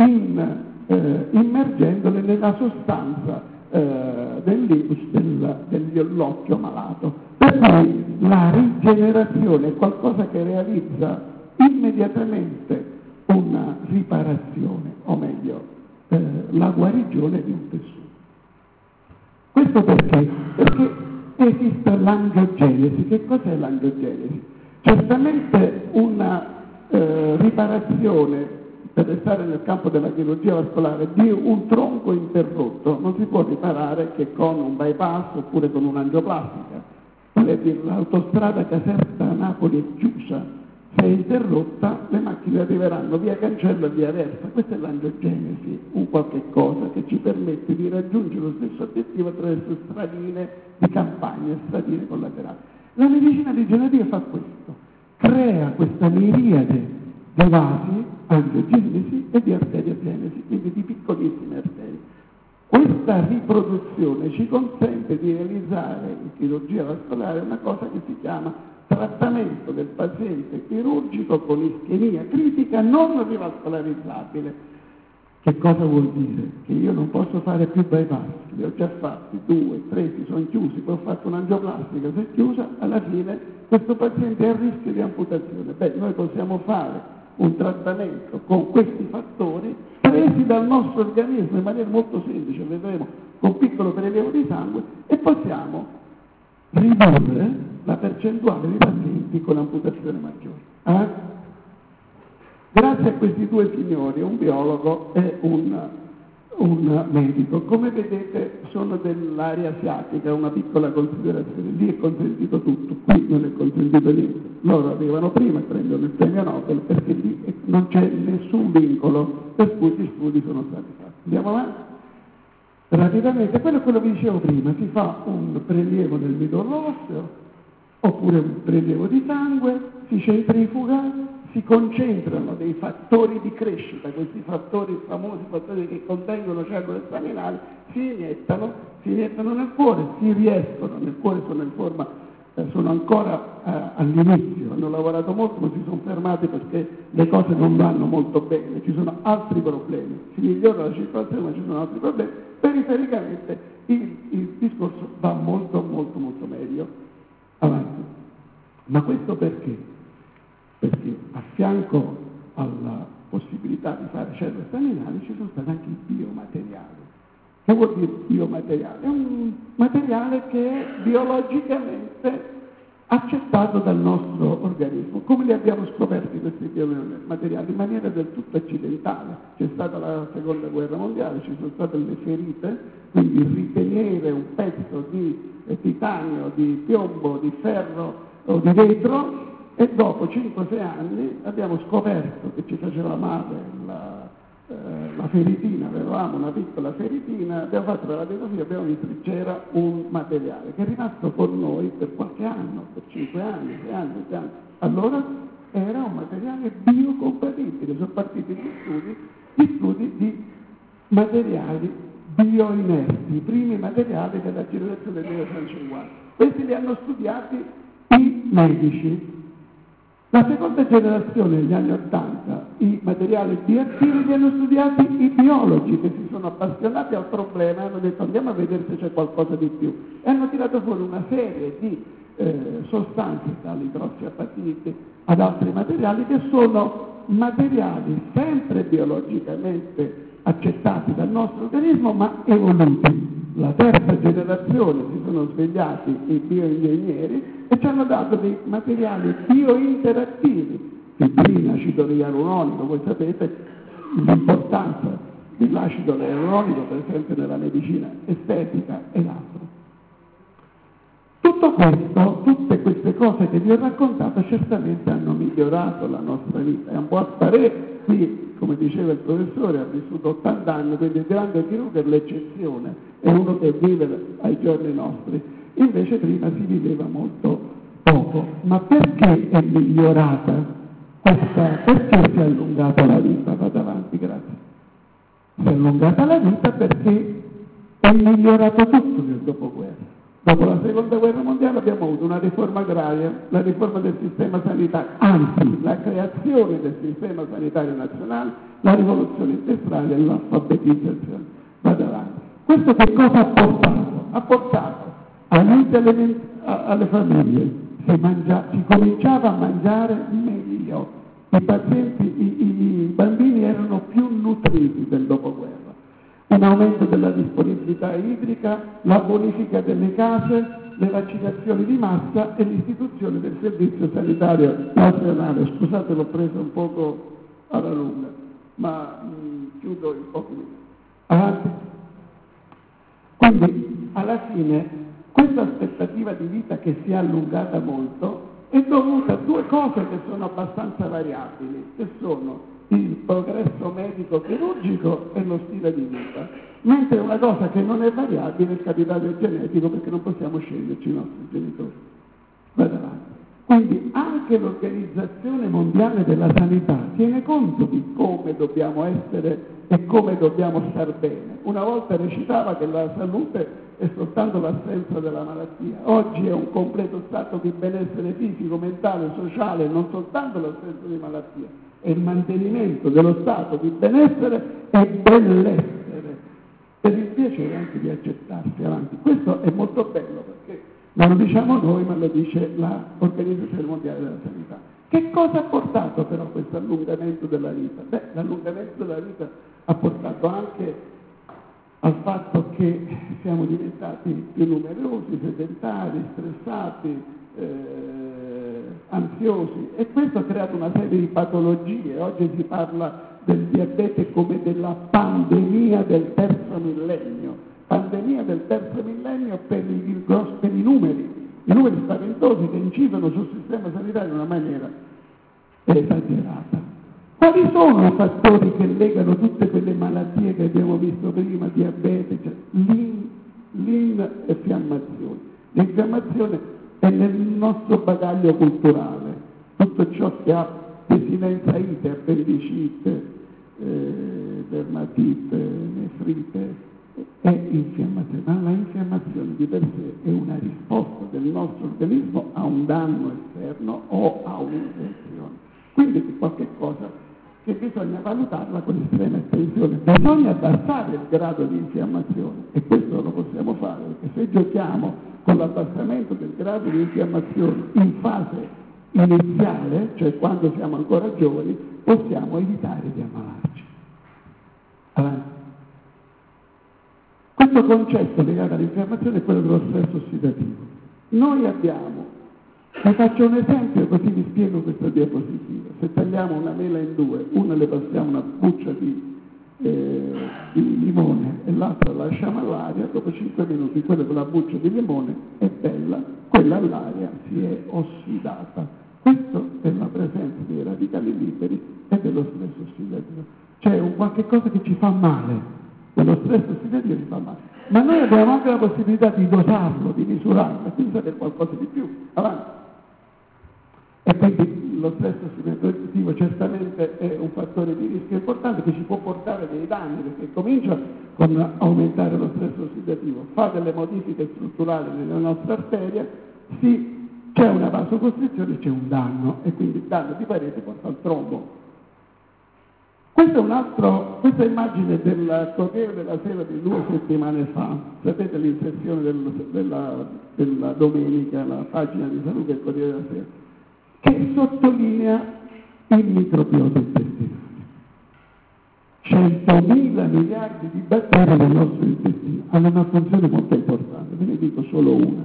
immergendole nella sostanza dell'ibus dell'occhio malato. Per cui la rigenerazione è qualcosa che realizza immediatamente una riparazione, o meglio, la guarigione di un tessuto. Questo perché? Perché esiste l'angiogenesi. Che cos'è l'angiogenesi? Certamente una riparazione, per restare nel campo della chirurgia vascolare, di un tronco interrotto non si può riparare che con un bypass oppure con un'angioplastica. Vuol dire, l'autostrada Caserta-Napoli è chiusa. Se è interrotta, le macchine arriveranno via Cancello e via Versa. Questa è l'angiogenesi, un qualche cosa che ci permette di raggiungere lo stesso obiettivo attraverso stradine di campagna e stradine collaterali. La medicina rigenerativa fa questo, crea questa miriade di vasi, angiogenesi e di arteriogenesi, quindi di piccolissime arterie. Questa riproduzione ci consente di realizzare in chirurgia vascolare una cosa che si chiama trattamento del paziente chirurgico con ischemia critica non rivascolarizzabile. Che cosa vuol dire? Che io non posso fare più bypass, li ho già fatti, 2, 3, si sono chiusi, poi ho fatto un'angioplastica, si è chiusa, alla fine questo paziente è a rischio di amputazione. Noi possiamo fare un trattamento con questi fattori presi dal nostro organismo in maniera molto semplice, vedremo, con piccolo prelievo di sangue, e possiamo ridurre la percentuale di pazienti con amputazione maggiore. Grazie a questi 2 signori, un biologo e un un medico. Come vedete sono dell'area asiatica, una piccola considerazione, lì è consentito tutto, qui non è consentito niente. Loro arrivano prima e prendono il premio Nobel perché lì non c'è nessun vincolo, per cui gli studi sono stati fatti. Andiamo avanti? Rapidamente, quello è quello che dicevo prima, si fa un prelievo nel midollo osseo, oppure un prelievo di sangue, si centrifuga, si concentrano dei fattori di crescita, questi fattori, famosi fattori che contengono cellule staminali, si iniettano nel cuore, si riescono, nel cuore sono in forma, sono ancora all'inizio, hanno lavorato molto ma si sono fermati perché le cose non vanno molto bene, ci sono altri problemi, si migliora la circolazione ma ci sono altri problemi, perifericamente il discorso va molto meglio avanti. Ma questo perché? Perché a fianco alla possibilità di fare cellule staminali ci sono stati anche i biomateriali. Che vuol dire biomateriale? È un materiale che è biologicamente accettato dal nostro organismo. Come li abbiamo scoperti questi biomateriali? In maniera del tutto accidentale. C'è stata la seconda guerra mondiale, ci sono state le ferite, quindi ritenere un pezzo di titanio, di piombo, di ferro o di vetro, e dopo 5-6 anni abbiamo scoperto che ci faceva male la feritina, avevamo una piccola feritina, abbiamo fatto la radiografia, abbiamo visto che c'era un materiale che è rimasto con noi per qualche anno, per 5 anni, 6 anni, 7 anni. Allora era un materiale biocompatibile, sono partiti gli studi di materiali bioinerti, i primi materiali della generazione del 1950. Questi li hanno studiati i medici. La seconda generazione, negli anni 80, i materiali bioattivi li hanno studiati i biologi che si sono appassionati al problema e hanno detto andiamo a vedere se c'è qualcosa di più. E hanno tirato fuori una serie di sostanze, dall'idrossiapatite ad altri materiali, che sono materiali sempre biologicamente accettati dal nostro organismo ma evoluti. La terza generazione si sono svegliati i bioingegneri e ci hanno dato dei materiali biointerattivi, fibrina, acido ialuronico. Voi sapete l'importanza dell'acido ialuronico, per esempio nella medicina estetica ed altro. Tutto questo, tutte queste cose che vi ho raccontato certamente hanno migliorato la nostra vita. È un po' asparè, qui, come diceva il professore, ha vissuto 80 anni, quindi il grande chirurgo è l'eccezione, è uno che vive ai giorni nostri. Invece prima si viveva molto poco. Ma perché è migliorata questa? Perché si è allungata la vita? Vado avanti, grazie. Si è allungata la vita perché è migliorato tutto nel dopoguerra. Dopo la seconda guerra mondiale abbiamo avuto una riforma agraria, la riforma del sistema sanitario, anzi la creazione del sistema sanitario nazionale, la rivoluzione industriale e l'alfabetizzazione. Vado avanti. Questo che cosa ha portato? Ha portato aiuti alle famiglie, si cominciava a mangiare meglio, i pazienti, i bambini erano più nutriti del dopoguerra. Un aumento della disponibilità idrica, la bonifica delle case, le vaccinazioni di massa e l'istituzione del servizio sanitario nazionale. Scusate, l'ho preso un poco alla lunga, ma chiudo in pochi minuti. Avanti. Quindi, alla fine, questa aspettativa di vita che si è allungata molto è dovuta a due cose che sono abbastanza variabili, che sono il progresso medico-chirurgico e lo stile di vita, mentre una cosa che non è variabile è il capitale genetico, perché non possiamo sceglierci i nostri genitori. Vado avanti. Quindi anche l'Organizzazione Mondiale della Sanità tiene conto di come dobbiamo essere e come dobbiamo star bene. Una volta recitava che la salute è soltanto l'assenza della malattia, oggi è un completo stato di benessere fisico, mentale, sociale, non soltanto l'assenza di malattia, è il mantenimento dello stato di benessere e benessere, per il piacere anche di accettarsi avanti. Questo è molto bello perché non lo diciamo noi, ma lo dice l'Organizzazione Mondiale della Sanità. Che cosa ha portato però questo allungamento della vita? Beh, l'allungamento della vita ha portato anche al fatto che siamo diventati più numerosi, sedentari, stressati, ansiosi, e questo ha creato una serie di patologie. Oggi si parla del diabete come della pandemia del terzo millennio. Pandemia del terzo millennio per i numeri spaventosi che incidono sul sistema sanitario in una maniera esagerata. Quali sono i fattori che legano tutte quelle malattie che abbiamo visto prima, diabete, cioè l'infiammazione? L'infiammazione è nel nostro bagaglio culturale, tutto ciò che ha desinenza ite, appendicite, dermatite, nefrite, è infiammazione, ma la infiammazione di per sé è una risposta del nostro organismo a un danno esterno o a un'infezione. Quindi è qualche cosa che bisogna valutarla con estrema attenzione. Bisogna abbassare il grado di infiammazione e questo lo possiamo fare perché se giochiamo con l'abbassamento del grado di infiammazione in fase iniziale, cioè quando siamo ancora giovani, possiamo evitare di ammalarci. Avanti. Questo concetto legato all'infiammazione è quello dello stress ossidativo. Noi abbiamo, vi faccio un esempio così vi spiego questa diapositiva. Se tagliamo una mela in due, una le passiamo una buccia di limone e l'altra la lasciamo all'aria, dopo 5 minuti quella con la buccia di limone è bella, quella all'aria si è ossidata. Questo è la presenza dei radicali liberi e dello stress ossidativo. C'è un qualche cosa che ci fa male. Dello stress ossidativo ci fa male, ma noi abbiamo anche la possibilità di dosarlo, di misurarlo, quindi sapere qualcosa di più, avanti. E quindi lo stress ossidativo certamente è un fattore di rischio importante che ci può portare dei danni, perché comincia con aumentare lo stress ossidativo, fa delle modifiche strutturali nella nostra arteria, c'è una vasocostrizione, c'è un danno, e quindi il danno di parete porta al trombo. Questa immagine del Corriere della Sera di 2 settimane fa, sapete l'inserzione della domenica, la pagina di salute del Corriere della Sera, che sottolinea il microbiota intestinale. 100.000 miliardi di batteri nel nostro intestino hanno una funzione molto importante, ve ne dico solo una.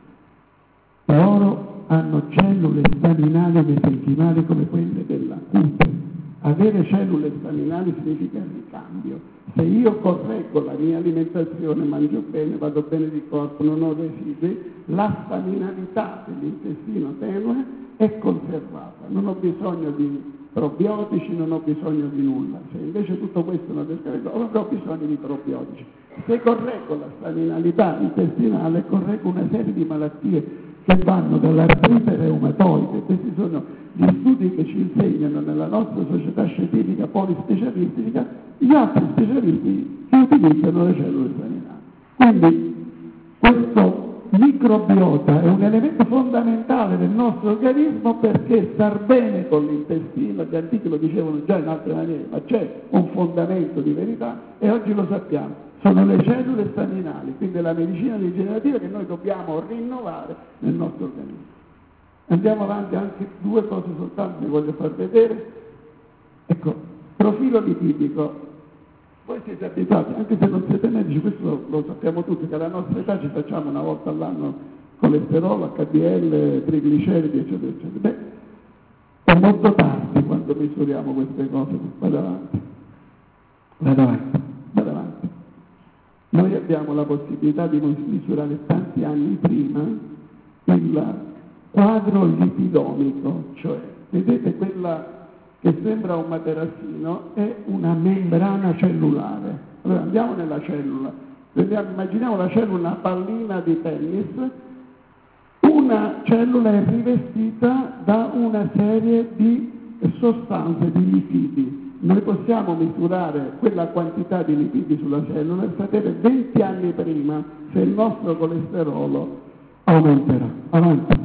Loro hanno cellule staminali mesenchimali come quelle della cute. Avere cellule staminali significa ricambio. Se io correggo la mia alimentazione, mangio bene, vado bene di corpo, non ho residui, la staminalità dell'intestino tenue è conservata. Non ho bisogno di probiotici, non ho bisogno di nulla. Se invece tutto questo non riesco, avrò bisogno di probiotici. Se correggo la staminalità intestinale, correggo una serie di malattie che vanno dall'artrite reumatoide. Questi sono gli studi che ci insegnano nella nostra società scientifica polispecialistica gli altri specialisti che utilizzano le cellule staminali. Quindi questo microbiota è un elemento fondamentale del nostro organismo perché star bene con l'intestino, gli antichi lo dicevano già in altre maniere, ma c'è un fondamento di verità e oggi lo sappiamo. Sono le cellule staminali, quindi la medicina rigenerativa che noi dobbiamo rinnovare nel nostro organismo. Andiamo avanti, anche 2 cose soltanto vi voglio far vedere. Ecco, profilo lipidico. Voi siete abituati, anche se non siete medici, questo lo sappiamo tutti, che alla nostra età ci facciamo una volta all'anno colesterolo, HDL, trigliceridi, eccetera, eccetera. Beh, è molto tardi quando misuriamo queste cose. Vado avanti. Noi abbiamo la possibilità di misurare tanti anni prima il quadro lipidomico, cioè, vedete quella che sembra un materassino, è una membrana cellulare. Allora andiamo nella cellula, immaginiamo la cellula una pallina di tennis, una cellula è rivestita da una serie di sostanze, di lipidi. Noi possiamo misurare quella quantità di lipidi sulla cellula e sapere 20 anni prima se il nostro colesterolo aumenterà. Avanti.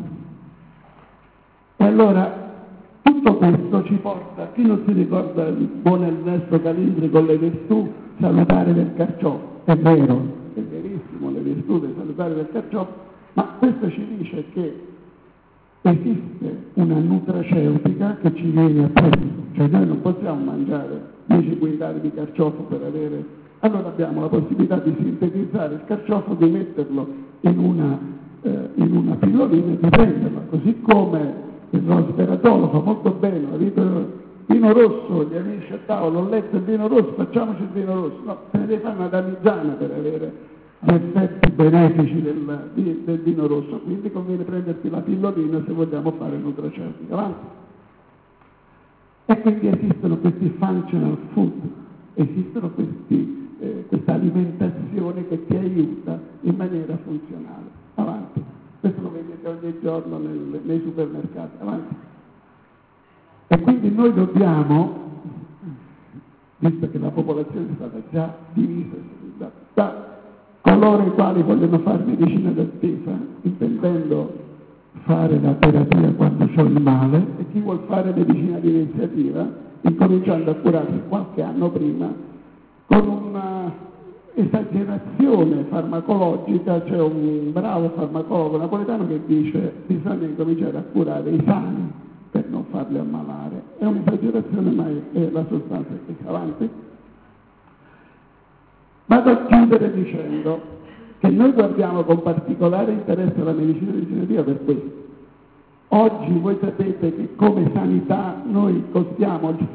E allora tutto questo ci porta, chi non si ricorda il buon Ernesto Calindri con le virtù salutari del carciofo? È vero, è verissimo, le virtù salutari del carciofo, ma questo ci dice che esiste una nutraceutica che ci viene appresso, cioè noi non possiamo mangiare 10 quintali di carciofo per avere, allora abbiamo la possibilità di sintetizzare il carciofo, di metterlo in una pillolina e di prenderla, così come il resveratrolo fa molto bene, la vino rosso, gli amici a tavola, ho letto il vino rosso, facciamoci il vino rosso. No, te ne devi fare una damigiana per avere gli effetti benefici del vino rosso, quindi conviene prenderti la pillolina se vogliamo fare nutraceutica. Avanti. E quindi esistono questi functional food, esistono questa alimentazione che ti aiuta in maniera funzionale. Avanti. Questo lo vedete ogni giorno nei supermercati. Avanti. E quindi noi dobbiamo, visto che la popolazione è stata già divisa da coloro i quali vogliono fare medicina d'attesa, intendendo fare la terapia quando c'è il male, e chi vuol fare medicina di iniziativa, incominciando a curarsi qualche anno prima, con una esagerazione farmacologica. C'è un bravo farmacologo napoletano che dice bisogna incominciare a curare i sani per non farli ammalare. È un'esagerazione, ma è la sostanza che sta avanti. Vado a chiudere dicendo che noi guardiamo con particolare interesse alla medicina rigenerativa per questo. Oggi voi sapete che come sanità noi costiamo il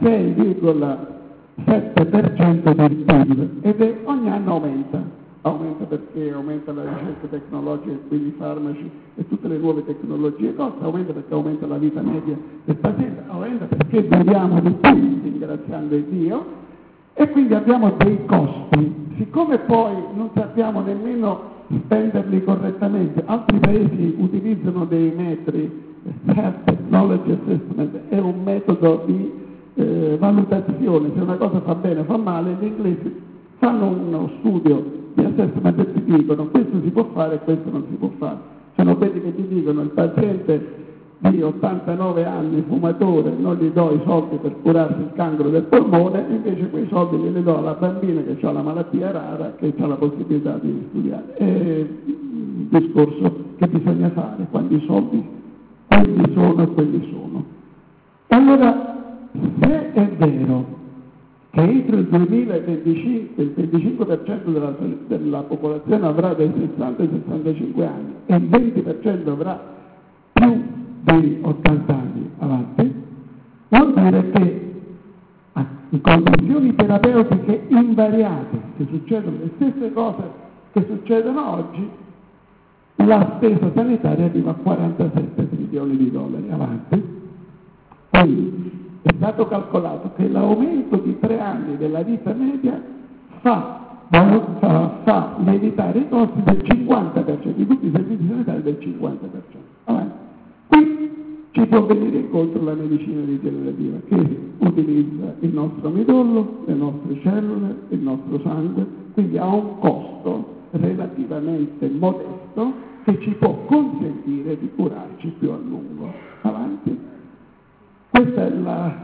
6,7% del PIL ed ogni anno aumenta perché aumenta la ricerca tecnologica e quindi i farmaci e tutte le nuove tecnologie costa, aumenta perché aumenta la vita media del paziente, aumenta perché viviamo di più, ringraziando Dio, e quindi abbiamo dei costi. Siccome poi non sappiamo nemmeno spenderli correttamente, altri paesi utilizzano dei metri, Health Technology Assessment è un metodo di valutazione, se una cosa fa bene o fa male, gli inglesi fanno uno studio di assessment e ti dicono questo si può fare e questo non si può fare. Sono quelli che ti dicono il paziente di 89 anni, fumatore, non gli do i soldi per curarsi il cancro del polmone, invece quei soldi glieli do alla bambina che ha la malattia rara, che ha la possibilità di studiare. È il discorso che bisogna fare quando i soldi quelli sono e quelli sono. E allora, se è vero che entro il 2025 il 25% della popolazione avrà dai 60 ai 65 anni e il 20% avrà più di 80 anni avanti, vuol dire che in condizioni terapeutiche invariate, se succedono le stesse cose che succedono oggi, la spesa sanitaria arriva a 47 trilioni di dollari avanti. Quindi è stato calcolato che l'aumento di 3 anni della vita media fa lievitare i costi del 50%, di tutti i servizi sanitari del 50%. Avanti. Qui ci può venire incontro la medicina rigenerativa, che utilizza il nostro midollo, le nostre cellule, il nostro sangue, quindi ha un costo relativamente modesto che ci può consentire di curarci più a lungo. Avanti. Questa è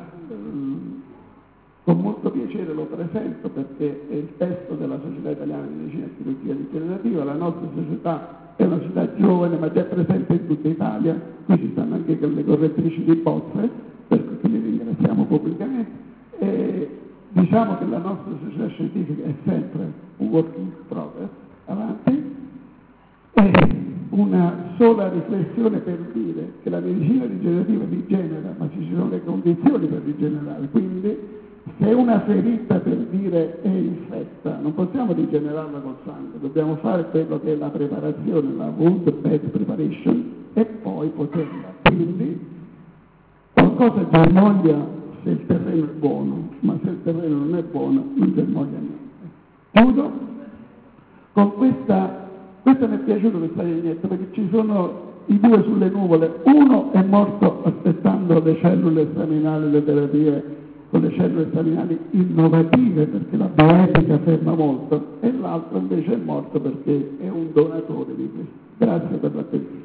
con molto piacere lo presento perché è il testo della Società Italiana di Medicina e Chirurgia Rigenerativa. La nostra società è una società giovane ma già presente in tutta Italia, qui ci stanno anche le correttrici di bozze, per cui li ringraziamo pubblicamente. E diciamo che la nostra società scientifica è sempre un work in progress. Avanti. E una sola riflessione per dire che la medicina rigenerativa rigenera, ma ci sono le condizioni per rigenerare, quindi se una ferita per dire è infetta, non possiamo rigenerarla col sangue, dobbiamo fare quello che è la preparazione, la wound bed preparation, e poi poterla. Quindi qualcosa germoglia se il terreno è buono, ma se il terreno non è buono non germoglia niente. Chiudo con questa mi è piaciuto questa vignetta perché ci sono i due sulle nuvole, uno è morto aspettando le cellule staminali, le terapie con le cellule staminali innovative perché la bioetica ferma molto, e l'altro invece è morto perché è un donatore di questo. Grazie per l'attenzione.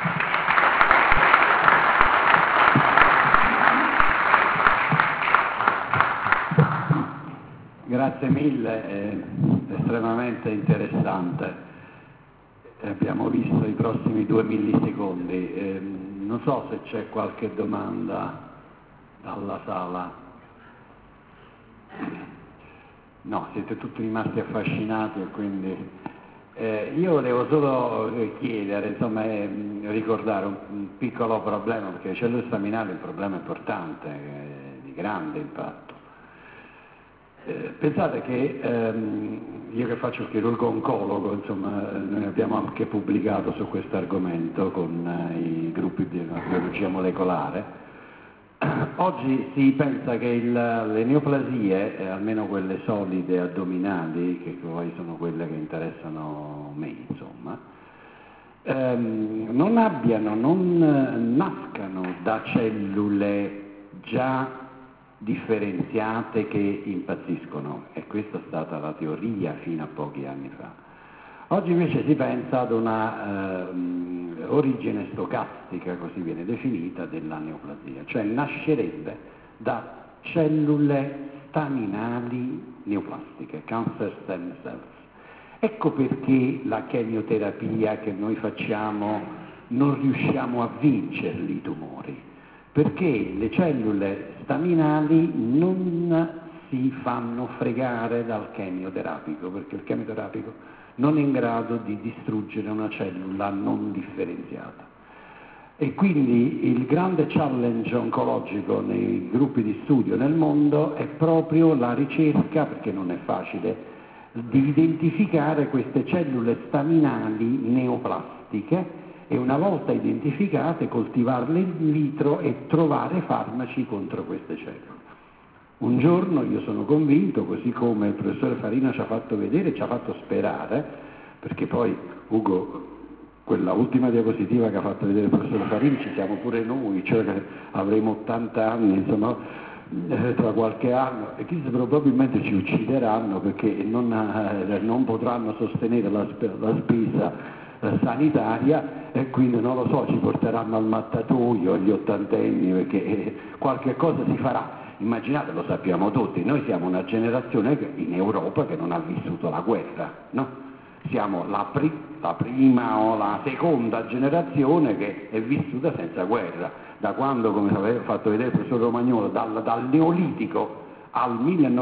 Grazie mille, è estremamente interessante. Abbiamo visto i prossimi 2 millisecondi. Non so se c'è qualche domanda dalla sala. No, siete tutti rimasti affascinati e quindi io devo solo chiedere, insomma, ricordare un piccolo problema, perché le cellule staminali è un problema importante di di grande impatto. Pensate che io che faccio il chirurgo oncologo, insomma, noi abbiamo anche pubblicato su questo argomento con i gruppi di biologia molecolare. Oggi si pensa che le neoplasie, almeno quelle solide addominali, che poi sono quelle che interessano me, insomma, non nascano da cellule già differenziate che impazziscono, e questa è stata la teoria fino a pochi anni fa. Oggi invece si pensa ad una origine stocastica, così viene definita, della neoplasia, cioè nascerebbe da cellule staminali neoplastiche, cancer stem cells. Ecco perché la chemioterapia che noi facciamo non riusciamo a vincerli i tumori, perché le cellule staminali non si fanno fregare dal chemioterapico, perché il chemioterapico non è in grado di distruggere una cellula non differenziata. E quindi il grande challenge oncologico nei gruppi di studio nel mondo è proprio la ricerca, perché non è facile, di identificare queste cellule staminali neoplastiche e una volta identificate coltivarle in vitro e trovare farmaci contro queste cellule. Un giorno io sono convinto, così come il professore Farina ci ha fatto vedere, ci ha fatto sperare, perché poi Ugo, quella ultima diapositiva che ha fatto vedere il professore Farina, ci siamo pure noi, cioè che avremo 80 anni, insomma, tra qualche anno, e che probabilmente ci uccideranno perché non potranno sostenere la spesa sanitaria, e quindi non lo so, ci porteranno al mattatoio gli ottantenni, perché qualche cosa si farà. Immaginate, lo sappiamo tutti, noi siamo una generazione in Europa che non ha vissuto la guerra, no? Siamo la prima o la seconda generazione che è vissuta senza guerra, da quando, come aveva fatto vedere il professor Romagnolo, dal Neolitico al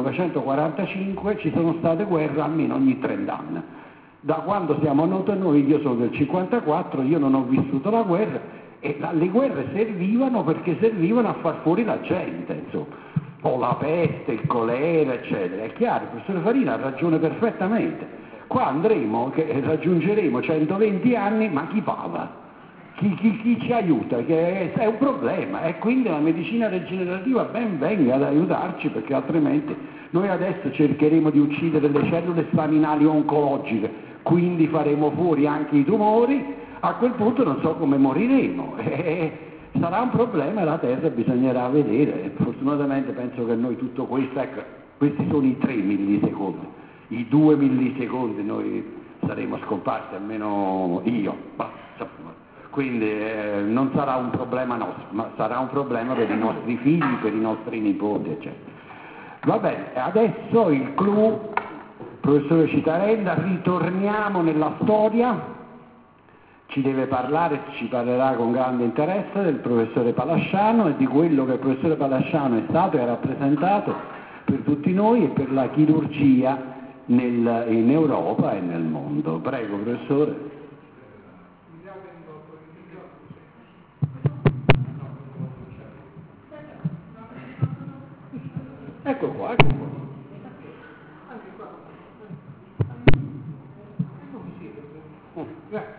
1945 ci sono state guerre almeno ogni 30 anni. Da quando siamo noti noi, io sono del 54, io non ho vissuto la guerra, e le guerre servivano perché servivano a far fuori la gente, insomma, o la peste, il colera, eccetera. È chiaro, il professore Farina ha ragione perfettamente. Qua andremo, che raggiungeremo 120 anni, ma chi paga? Chi ci aiuta? Che è un problema, e quindi la medicina rigenerativa ben venga ad aiutarci, perché altrimenti noi adesso cercheremo di uccidere le cellule staminali oncologiche, quindi faremo fuori anche i tumori. A quel punto non so come moriremo, sarà un problema, e la Terra bisognerà vedere. Fortunatamente penso che noi tutto questo, ecco, questi sono i 3 millisecondi, i 2 millisecondi noi saremo scomparsi, almeno io, quindi non sarà un problema nostro, ma sarà un problema per i nostri figli, per i nostri nipoti, eccetera. Va bene, adesso il clou, professore Citarella, ritorniamo nella storia. Ci deve parlare, ci parlerà con grande interesse del professore Palasciano e di quello che il professore Palasciano è stato e ha rappresentato per tutti noi e per la chirurgia in Europa e nel mondo. Prego, professore. Ecco qua, ecco qua. Anche qua. Grazie.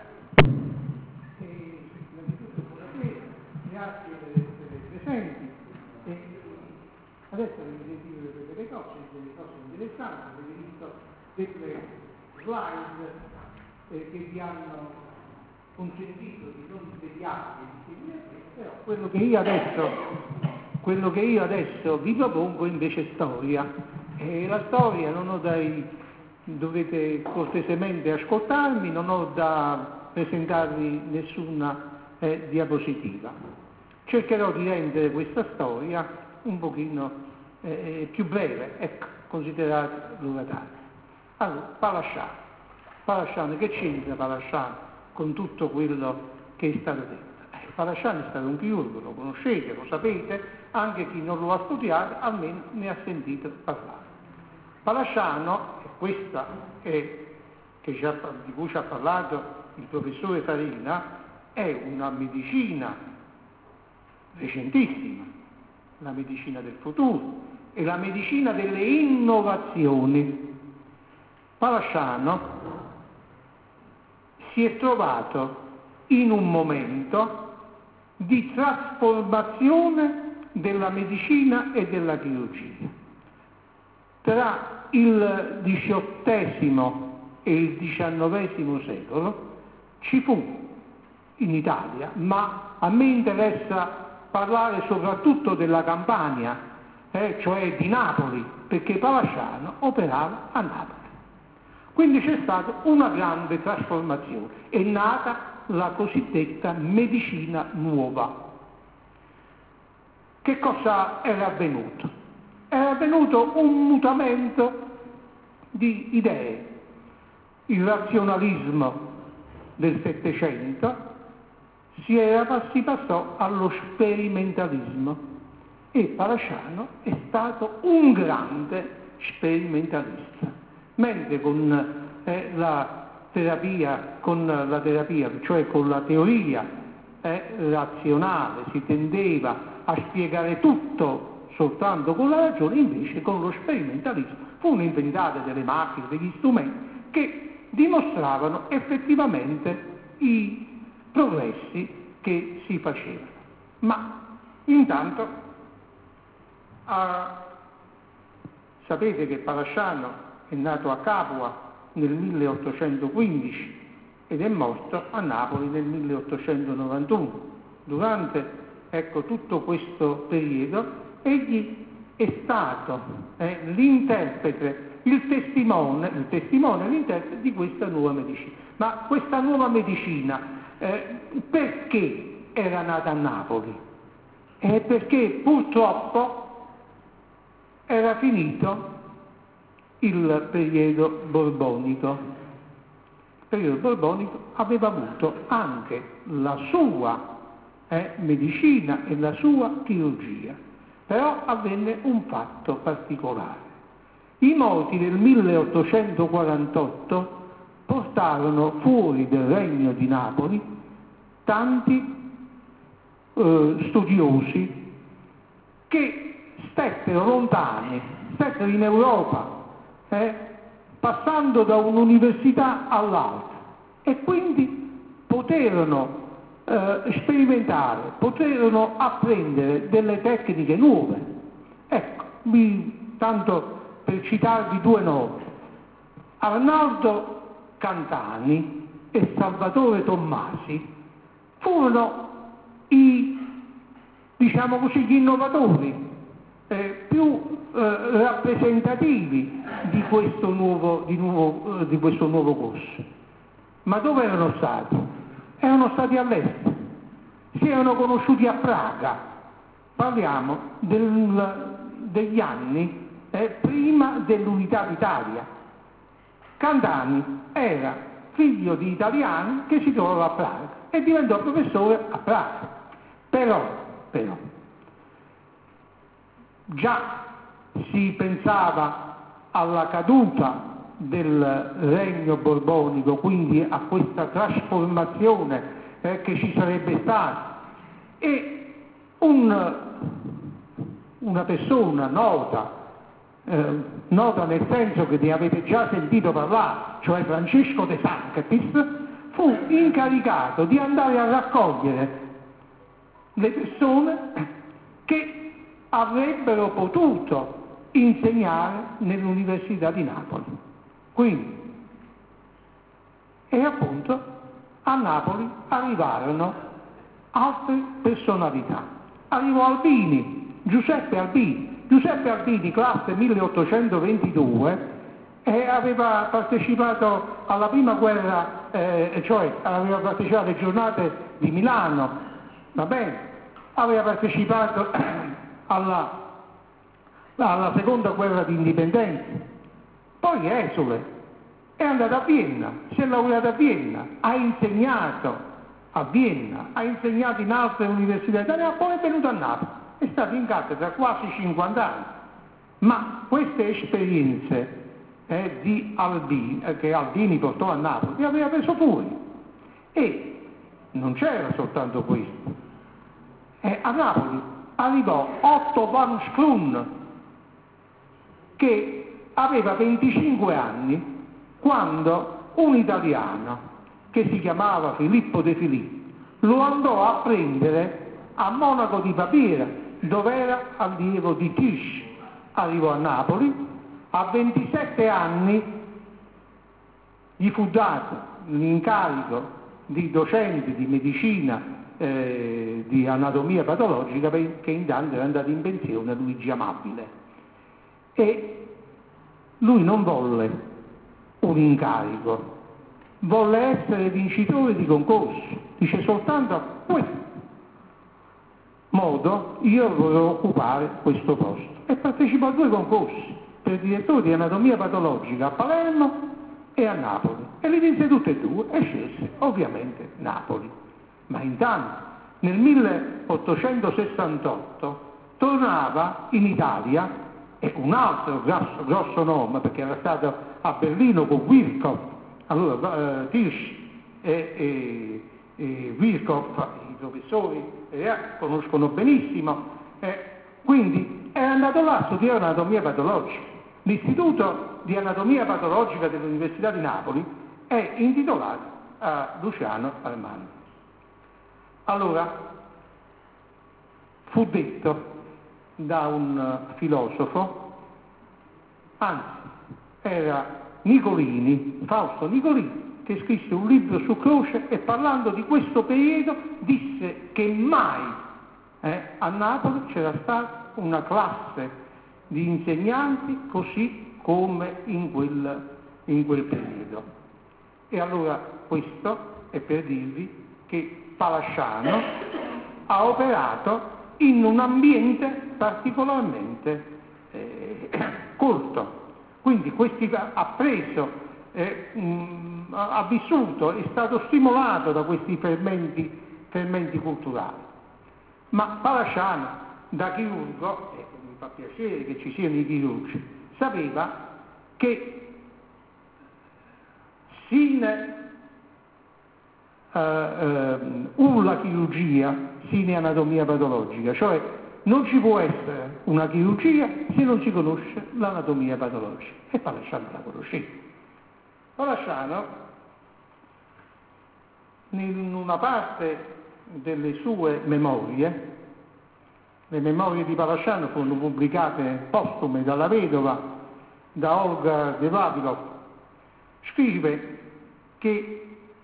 Grazie per essere presenti. Adesso vi vedete delle cose interessanti, avete visto delle slide che vi hanno consentito di non svegliarvi, però quello che io adesso vi propongo invece è storia. E la storia dovete cortesemente ascoltarmi, non ho da presentarvi nessuna diapositiva. Cercherò di rendere questa storia un pochino più breve, ecco, considerate l'ora tardi. Allora, Palasciano, che c'entra Palasciano con tutto quello che è stato detto? Palasciano è stato un chirurgo, lo conoscete, lo sapete, anche chi non lo ha studiato almeno ne ha sentito parlare. Palasciano, questa di cui ci ha parlato il professore Farina, è una medicina recentissima, la medicina del futuro, è la medicina delle innovazioni. Palasciano si è trovato in un momento di trasformazione della medicina e della chirurgia. Tra il XVIII e il XIX secolo ci fu in Italia, ma a me interessa parlare soprattutto della Campania, cioè di Napoli, perché Palasciano operava a Napoli. Quindi c'è stata una grande trasformazione, è nata la cosiddetta medicina nuova. Che cosa era avvenuto? Era avvenuto un mutamento di idee. Il razionalismo del Settecento si passò allo sperimentalismo e Palasciano è stato un grande sperimentalista, mentre con la terapia, cioè con la teoria razionale, si tendeva a spiegare tutto soltanto con la ragione, invece con lo sperimentalismo furono inventate delle macchine, degli strumenti che dimostravano effettivamente i progressi che si facevano. Ma intanto sapete che Palasciano è nato a Capua nel 1815 ed è morto a Napoli nel 1891. Durante tutto questo periodo egli è stato l'interprete, il testimone, l'interprete di questa nuova medicina. Ma questa nuova medicina perché era nata a Napoli? Perché purtroppo era finito il periodo borbonico. Il periodo borbonico aveva avuto anche la sua medicina e la sua chirurgia, però avvenne un fatto particolare. I moti del 1848 portarono fuori del regno di Napoli tanti studiosi che stettero lontani, stettero in Europa, passando da un'università all'altra, e quindi poterono sperimentare, poterono apprendere delle tecniche nuove. Ecco, tanto per citarvi due nomi, Arnaldo Cantani e Salvatore Tommasi furono gli innovatori più rappresentativi di questo nuovo corso. Ma dove erano stati? Erano stati all'estero, si erano conosciuti a Praga, parliamo degli anni prima dell'unità d'Italia. Cantani era figlio di italiani che si trovava a Praga e diventò professore a Praga. Però, già si pensava alla caduta del regno borbonico, quindi a questa trasformazione che ci sarebbe stata, e una persona nota nel senso che ne avete già sentito parlare, cioè Francesco De Sanctis, fu incaricato di andare a raccogliere le persone che avrebbero potuto insegnare nell'Università di Napoli. Quindi, e appunto a Napoli arrivarono altre personalità. Arrivò Albini, Giuseppe Albini, classe 1822, aveva partecipato alla prima guerra, cioè aveva partecipato alle giornate di Milano, va bene? Aveva partecipato alla seconda guerra di indipendenza, poi esule, è andato a Vienna, si è laureato a Vienna, ha insegnato a Vienna, ha insegnato in altre università italiane, poi è venuto a Napoli, è stato in cattedra quasi 50 anni. Ma queste esperienze di Albini, che Albini portò a Napoli, li aveva preso fuori. E non c'era soltanto questo. A arrivò Otto von Schlun, che aveva 25 anni quando un italiano che si chiamava Filippo De Filippi lo andò a prendere a Monaco di Baviera, dove era allievo di Tisch. Arrivò a Napoli, a 27 anni gli fu dato l'incarico di docente di medicina, di anatomia patologica, perché intanto era andato in pensione Luigi Amabile. E lui non volle un incarico, volle essere vincitore di concorso. Dice: soltanto a questo modo io volevo occupare questo posto. E partecipò a 2 concorsi per direttore di anatomia patologica a Palermo e a Napoli, e li vinse tutte e 2 e scelse ovviamente Napoli. Ma intanto nel 1868 tornava in Italia, e un altro grosso nome, perché era stato a Berlino con Virchow. Allora Tisch e Virchow, i professori conoscono benissimo, quindi è andato là a studiare anatomia patologica. L'Istituto di Anatomia Patologica dell'Università di Napoli è intitolato a Luciano Armani. Allora, fu detto da un filosofo, anzi, era Nicolini, Fausto Nicolini, che scrisse un libro su Croce e parlando di questo periodo disse che mai a Napoli c'era stata una classe di insegnanti così come in quel periodo. E allora questo è per dirvi che Palasciano ha operato in un ambiente particolarmente colto. Quindi ha preso, ha vissuto, è stato stimolato da questi fermenti culturali. Ma Palasciano, da chirurgo, e mi fa piacere che ci siano i chirurgi, sapeva che sine ulla chirurgia, sine anatomia patologica, cioè non ci può essere una chirurgia se non si conosce l'anatomia patologica, e Palasciano la conosceva. Palasciano, in una parte delle sue memorie, le memorie di Palasciano furono pubblicate postume dalla vedova, da Olga de Vavilov, scrive che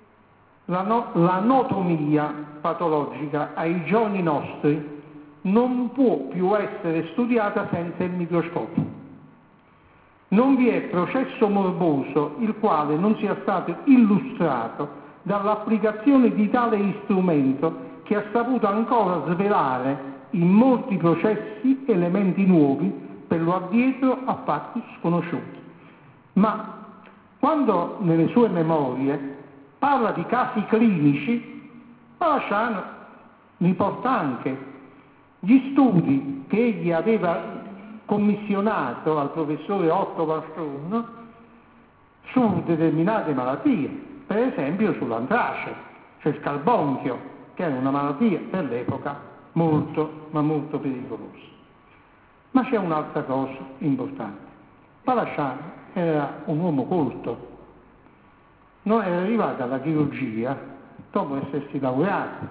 l'anatomia patologica ai giorni nostri non può più essere studiata senza il microscopio. Non vi è processo morboso il quale non sia stato illustrato dall'applicazione di tale strumento, che ha saputo ancora svelare in molti processi elementi nuovi, per lo addietro a fatti sconosciuti. Ma quando nelle sue memorie parla di casi clinici, Palasciano riporta anche gli studi che egli aveva commissionato al professore Otto von Schlun su determinate malattie, per esempio sull'antrace, cioè il carbonchio, che era una malattia per l'epoca molto, ma molto pericolosa. Ma c'è un'altra cosa importante. Palasciano era un uomo colto, non era arrivato alla chirurgia dopo essersi laureato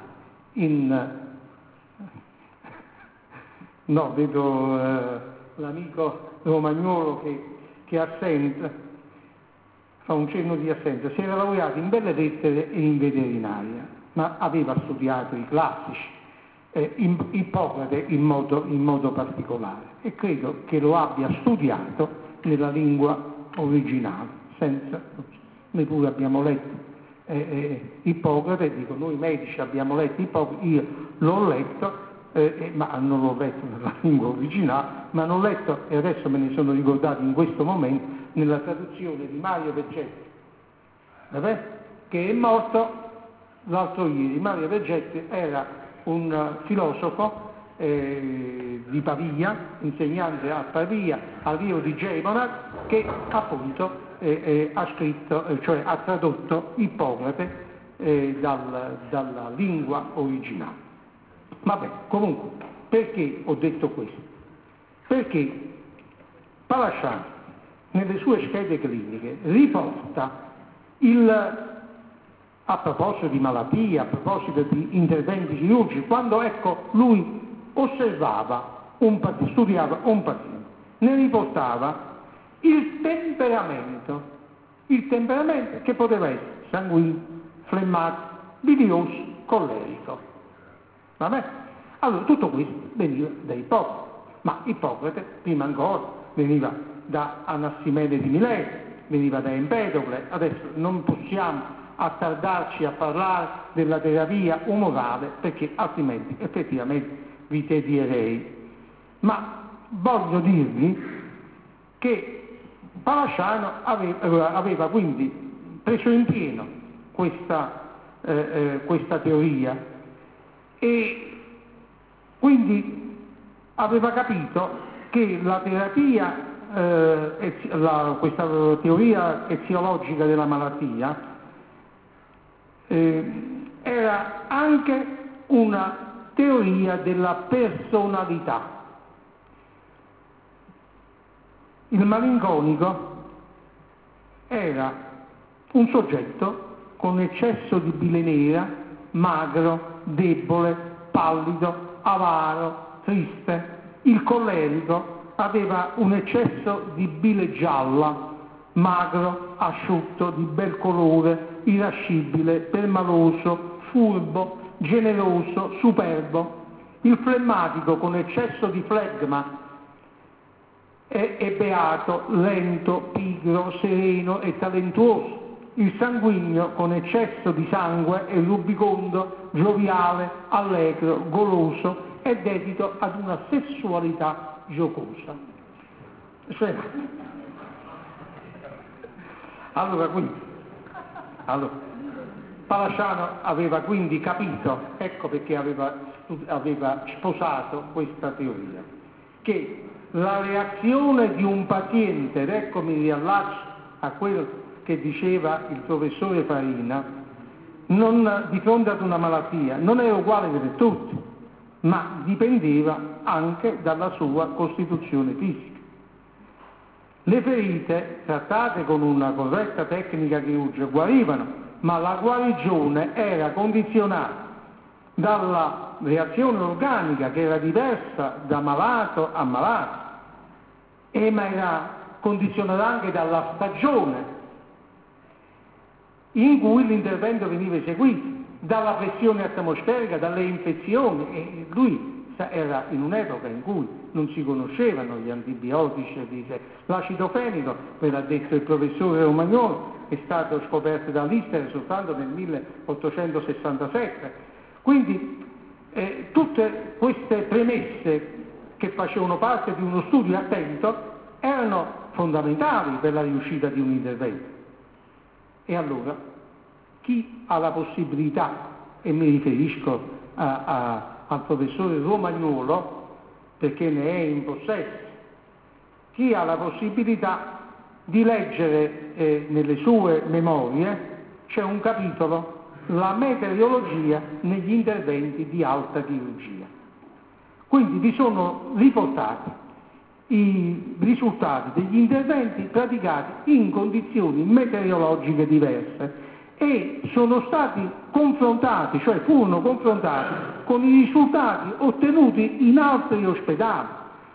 no, vedo l'amico Romagnolo che è assente, fa un cenno di assenza. Si era laureato in belle lettere e in veterinaria, ma aveva studiato i classici, Ippocrate in modo particolare, e credo che lo abbia studiato nella lingua originale, noi pure abbiamo letto Ippocrate, dico, noi medici abbiamo letto Ippocrate, io l'ho letto, ma non l'ho letto nella lingua originale, ma l'ho letto, e adesso me ne sono ricordato in questo momento, nella traduzione di Mario Vergetti, che è morto l'altro ieri. Mario Vergetti era un filosofo di Pavia, insegnante a Pavia, allievo di Gemonat, che appunto ha scritto, cioè ha tradotto Ippocrate dalla lingua originale. Vabbè, comunque, Perché ho detto questo? Perché Palasciano, nelle sue schede cliniche, riporta a proposito di malattie, a proposito di interventi chirurgici, quando lui osservava studiava un paziente, ne riportava il temperamento che poteva essere sanguigno, flemmatico, bilioso, collerico. Vabbè? Allora tutto questo veniva da Ippocrate, ma Ippocrate prima ancora veniva da Anassimede di Milete, veniva da Empedocle. Adesso non possiamo attardarci a parlare della terapia umorale perché altrimenti effettivamente vi tedierei. Ma voglio dirvi che Palasciano aveva quindi preso in pieno questa teoria e quindi aveva capito che la terapia, questa teoria eziologica della malattia era anche una teoria della personalità. Il malinconico era un soggetto con eccesso di bile nera, magro, debole, pallido, avaro, triste. Il collerico aveva un eccesso di bile gialla, magro, asciutto, di bel colore, irascibile, permaloso, furbo, generoso, superbo. Il flemmatico con eccesso di flegma è beato, lento, pigro, sereno e talentuoso. Il sanguigno con eccesso di sangue è rubicondo, gioviale, allegro, goloso e dedito ad una sessualità giocosa. Allora, Palasciano aveva quindi capito, ecco perché aveva sposato questa teoria, che la reazione di un paziente, ed ecco mi riallaccio a quello che diceva il professore Farina, di fronte ad una malattia, non era uguale per tutti, ma dipendeva anche dalla sua costituzione fisica. Le ferite, trattate con una corretta tecnica chirurgica, guarivano, ma la guarigione era condizionata dalla reazione organica che era diversa da malato a malato, ma era condizionata anche dalla stagione in cui l'intervento veniva eseguito, dalla pressione atmosferica, dalle infezioni, e lui era in un'epoca in cui non si conoscevano gli antibiotici, l'acido fenico, ve l'ha detto il professore Romagnoli, è stato scoperto dall'Istere soltanto nel 1867. Quindi tutte queste premesse che facevano parte di uno studio attento erano fondamentali per la riuscita di un intervento. E allora chi ha la possibilità, e mi riferisco al professore Romagnolo perché ne è in possesso, chi ha la possibilità di leggere nelle sue memorie, c'è un capitolo, la meteorologia negli interventi di alta chirurgia. Quindi vi sono riportati i risultati degli interventi praticati in condizioni meteorologiche diverse e sono stati confrontati, cioè furono confrontati con i risultati ottenuti in altri ospedali,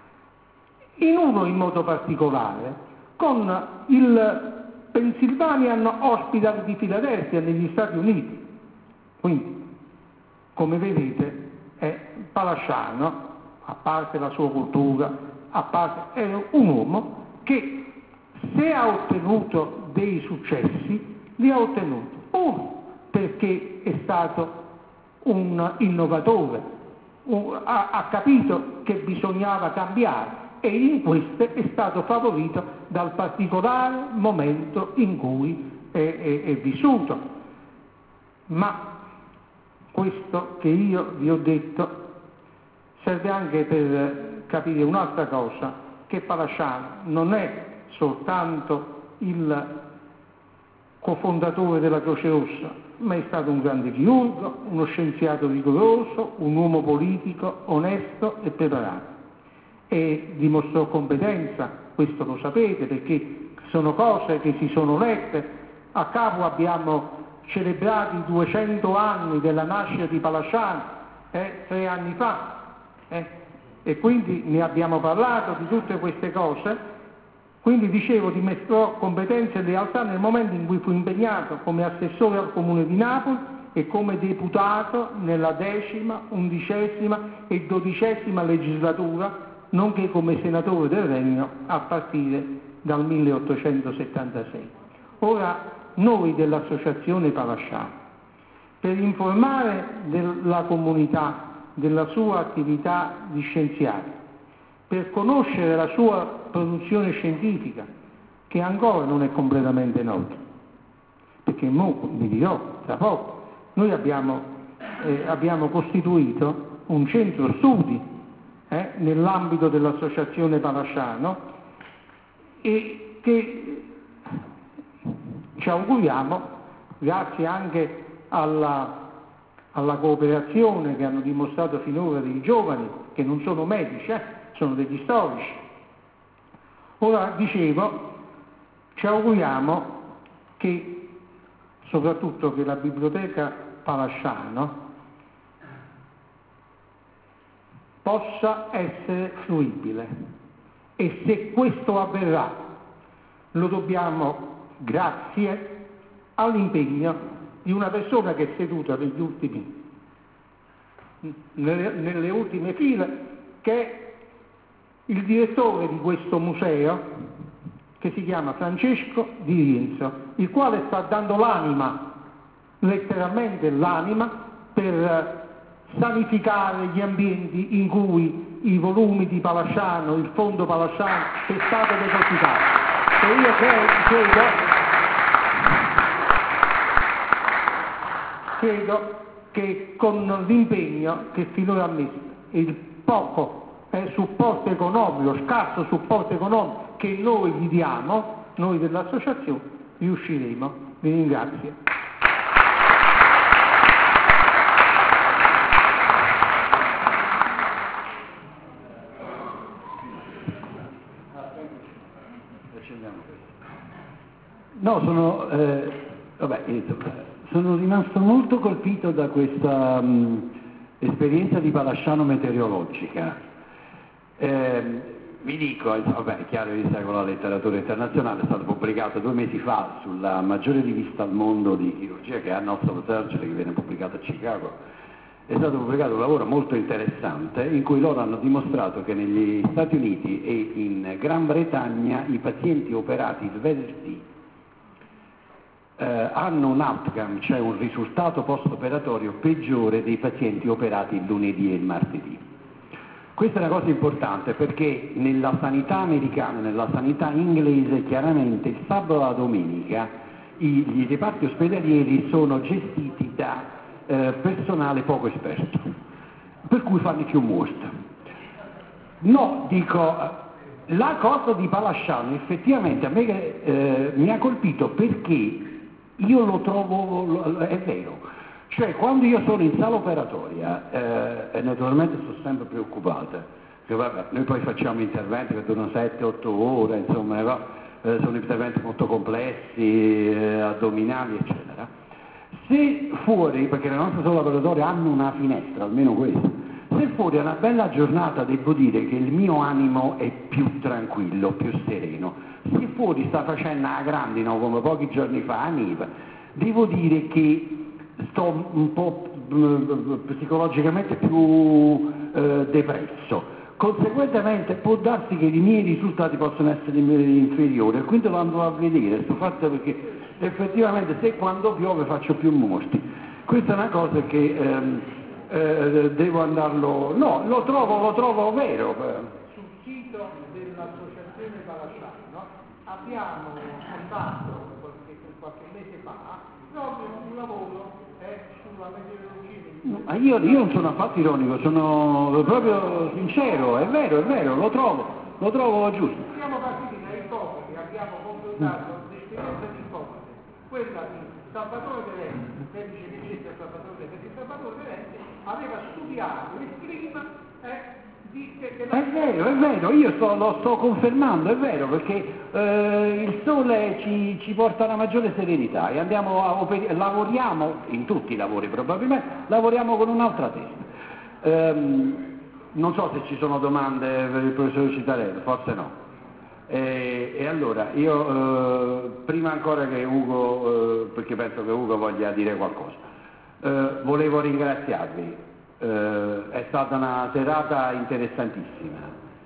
in uno in modo particolare con il Pennsylvania Hospital di Filadelfia negli Stati Uniti. Quindi, come vedete, Palasciano, a parte la sua cultura, era un uomo che, se ha ottenuto dei successi, li ha ottenuti perché è stato un innovatore, ha capito che bisognava cambiare e in questo è stato favorito dal particolare momento in cui è vissuto. Ma questo che io vi ho detto serve anche per capire un'altra cosa, che Palasciano non è soltanto il cofondatore della Croce Rossa, ma è stato un grande chirurgo, uno scienziato rigoroso, un uomo politico onesto e preparato. E dimostrò competenza, questo lo sapete perché sono cose che si sono lette. A capo abbiamo celebrato i 200 anni della nascita di Palasciano 3 anni fa, e quindi ne abbiamo parlato di tutte queste cose. Quindi dicevo, dimostrò competenza e lealtà nel momento in cui fu impegnato come assessore al Comune di Napoli e come deputato nella 10ª, 11ª e 12ª legislatura, nonché come senatore del Regno a partire dal 1876. Ora, noi dell'Associazione Palasciano, per informare la comunità della sua attività di scienziato, per conoscere la sua produzione scientifica, che ancora non è completamente nota, perché vi dirò tra poco, noi abbiamo costituito un centro studi nell'ambito dell'Associazione Palasciano e che ci auguriamo, grazie anche alla cooperazione che hanno dimostrato finora dei giovani, che non sono medici, sono degli storici. Ora, dicevo, ci auguriamo che, soprattutto che la Biblioteca Palasciano possa essere fruibile, e se questo avverrà lo dobbiamo grazie all'impegno di una persona che è seduta nelle ultime file, che è il direttore di questo museo, che si chiama Francesco Di Rienzo, il quale sta dando l'anima, letteralmente l'anima, per sanificare gli ambienti in cui i volumi di Palasciano, il fondo Palasciano è stato depositato. E io credo che con l'impegno che finora ha messo, il poco supporto economico, scarso supporto economico che noi gli diamo, noi dell'associazione, riusciremo. Vi ringrazio. No, sono rimasto molto colpito da questa esperienza di Palasciano meteorologica. Vi dico, è chiaro, vista con la letteratura internazionale, è stato pubblicato 2 mesi fa sulla maggiore rivista al mondo di chirurgia, che è Annals Surgery, che viene pubblicata a Chicago. È stato pubblicato un lavoro molto interessante in cui loro hanno dimostrato che negli Stati Uniti e in Gran Bretagna i pazienti operati il venerdì hanno un outcome, cioè un risultato post-operatorio peggiore dei pazienti operati il lunedì e il martedì. Questa è una cosa importante perché nella sanità americana, nella sanità inglese, chiaramente il sabato e la domenica i reparti ospedalieri sono gestiti da personale poco esperto, per cui fanno più morte. No, dico, la cosa di Palasciano effettivamente a me mi ha colpito perché io lo trovo, è vero, cioè quando io sono in sala operatoria, e naturalmente sto sempre preoccupata, che vabbè, noi poi facciamo interventi che durano 7-8 ore, insomma, sono interventi molto complessi, addominali, eccetera. Se fuori, perché le nostre sale operatorie hanno una finestra, almeno questa, se fuori è una bella giornata devo dire che il mio animo è più tranquillo, più sereno. Se fuori sta facendo una grandine come pochi giorni fa a Neva, devo dire che sto un po' psicologicamente più depresso. Conseguentemente può darsi che i miei risultati possono essere inferiori, e quindi lo andrò a vedere sto fatto, perché effettivamente se quando piove faccio più morti. Questa è una cosa che devo andarlo, no, lo trovo vero. Sul sito dell'Associazione Palasciano abbiamo fatto qualche mese fa proprio un lavoro sulla meteorologia. Io non sono affatto ironico, sono proprio sincero, è vero, lo trovo giusto. Siamo partiti da ipotesi, abbiamo confrontato l'esperienza di ipotesi, quella di Salvatore Tedeschi del vice ministro Salvatore Verenti, aveva studiato il clima È vero, io lo sto confermando, è vero, perché il sole ci porta una maggiore serenità e lavoriamo, in tutti i lavori probabilmente, lavoriamo con un'altra testa. Non so se ci sono domande per il professor Cittarelli, forse no. E allora, io prima ancora che Ugo, perché penso che Ugo voglia dire qualcosa, volevo ringraziarvi. È stata una serata interessantissima,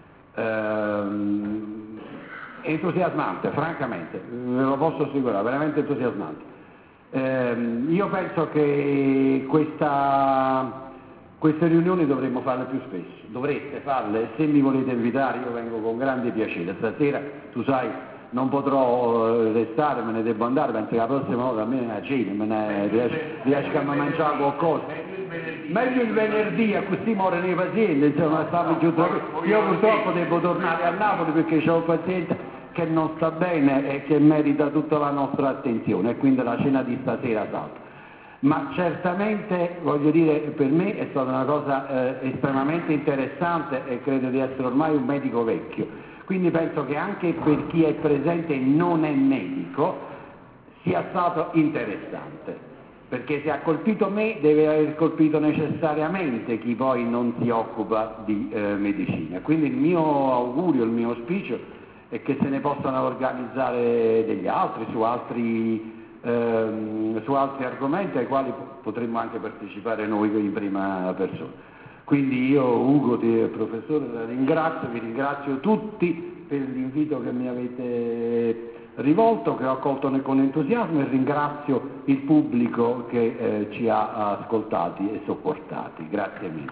entusiasmante, francamente, ve lo posso assicurare, veramente entusiasmante. Io penso che queste riunioni dovremmo farle più spesso, dovreste farle, se mi volete invitare io vengo con grande piacere. Stasera, tu sai, non potrò restare, me ne devo andare, penso che la prossima volta a me a cena, riesco a mangiare qualcosa. Meglio il venerdì, a così muore nei pazienti, insomma, stavo giù tranquillo. Io purtroppo devo tornare a Napoli perché c'ho un paziente che non sta bene e che merita tutta la nostra attenzione, e quindi la cena di stasera salta. Ma certamente, voglio dire, per me è stata una cosa estremamente interessante e credo di essere ormai un medico vecchio, quindi penso che anche per chi è presente e non è medico sia stato interessante, perché se ha colpito me deve aver colpito necessariamente chi poi non si occupa di medicina. Quindi il mio augurio, il mio auspicio è che se ne possano organizzare degli altri su altri argomenti ai quali potremmo anche partecipare noi in prima persona. Quindi io, Ugo, professore, la ringrazio, vi ringrazio tutti per l'invito che mi avete rivolto, che ho accolto con entusiasmo, e ringrazio il pubblico che ci ha ascoltati e sopportati. Grazie mille.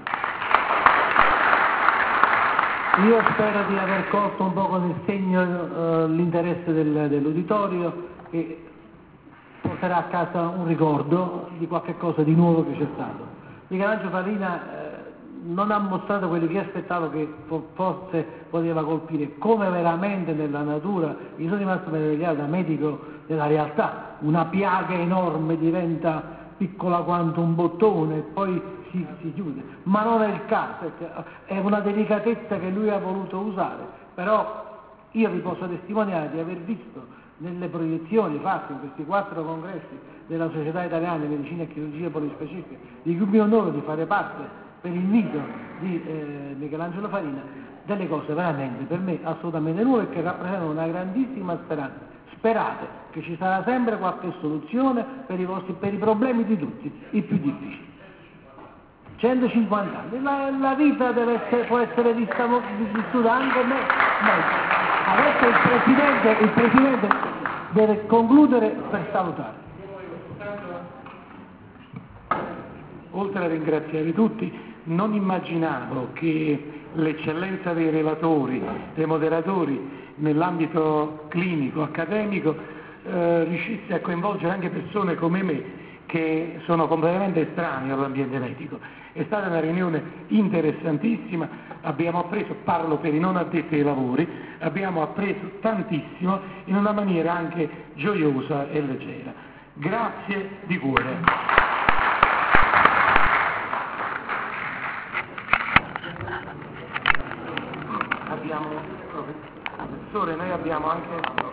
Io spero di aver colto un po' con il segno l'interesse dell'uditorio, che porterà a casa un ricordo di qualche cosa di nuovo che c'è stato. Michelangelo Farina non ha mostrato quello che io aspettavo, che forse poteva colpire, come veramente nella natura. Io sono rimasto meravigliato da medico della realtà, una piaga enorme diventa piccola quanto un bottone e poi si chiude, ma non è il caso, è una delicatezza che lui ha voluto usare. Però io vi posso testimoniare di aver visto nelle proiezioni fatte in questi 4 congressi della Società Italiana di Medicina e Chirurgia Polispecifica, di cui mi onoro di fare parte per invito di Michelangelo Farina, delle cose veramente per me assolutamente nuove, che rappresentano una grandissima speranza. Sperate che ci sarà sempre qualche soluzione per i problemi di tutti, i più difficili. 150 anni, la vita può essere vissuta anche meglio. Adesso il Presidente deve concludere per salutare. Oltre a ringraziare tutti, non immaginavo che l'eccellenza dei relatori, dei moderatori nell'ambito clinico, accademico, riuscisse a coinvolgere anche persone come me che sono completamente estranei all'ambiente medico. È stata una riunione interessantissima, abbiamo appreso, parlo per i non addetti ai lavori, abbiamo appreso tantissimo in una maniera anche gioiosa e leggera. Grazie di cuore. Professore, noi abbiamo anche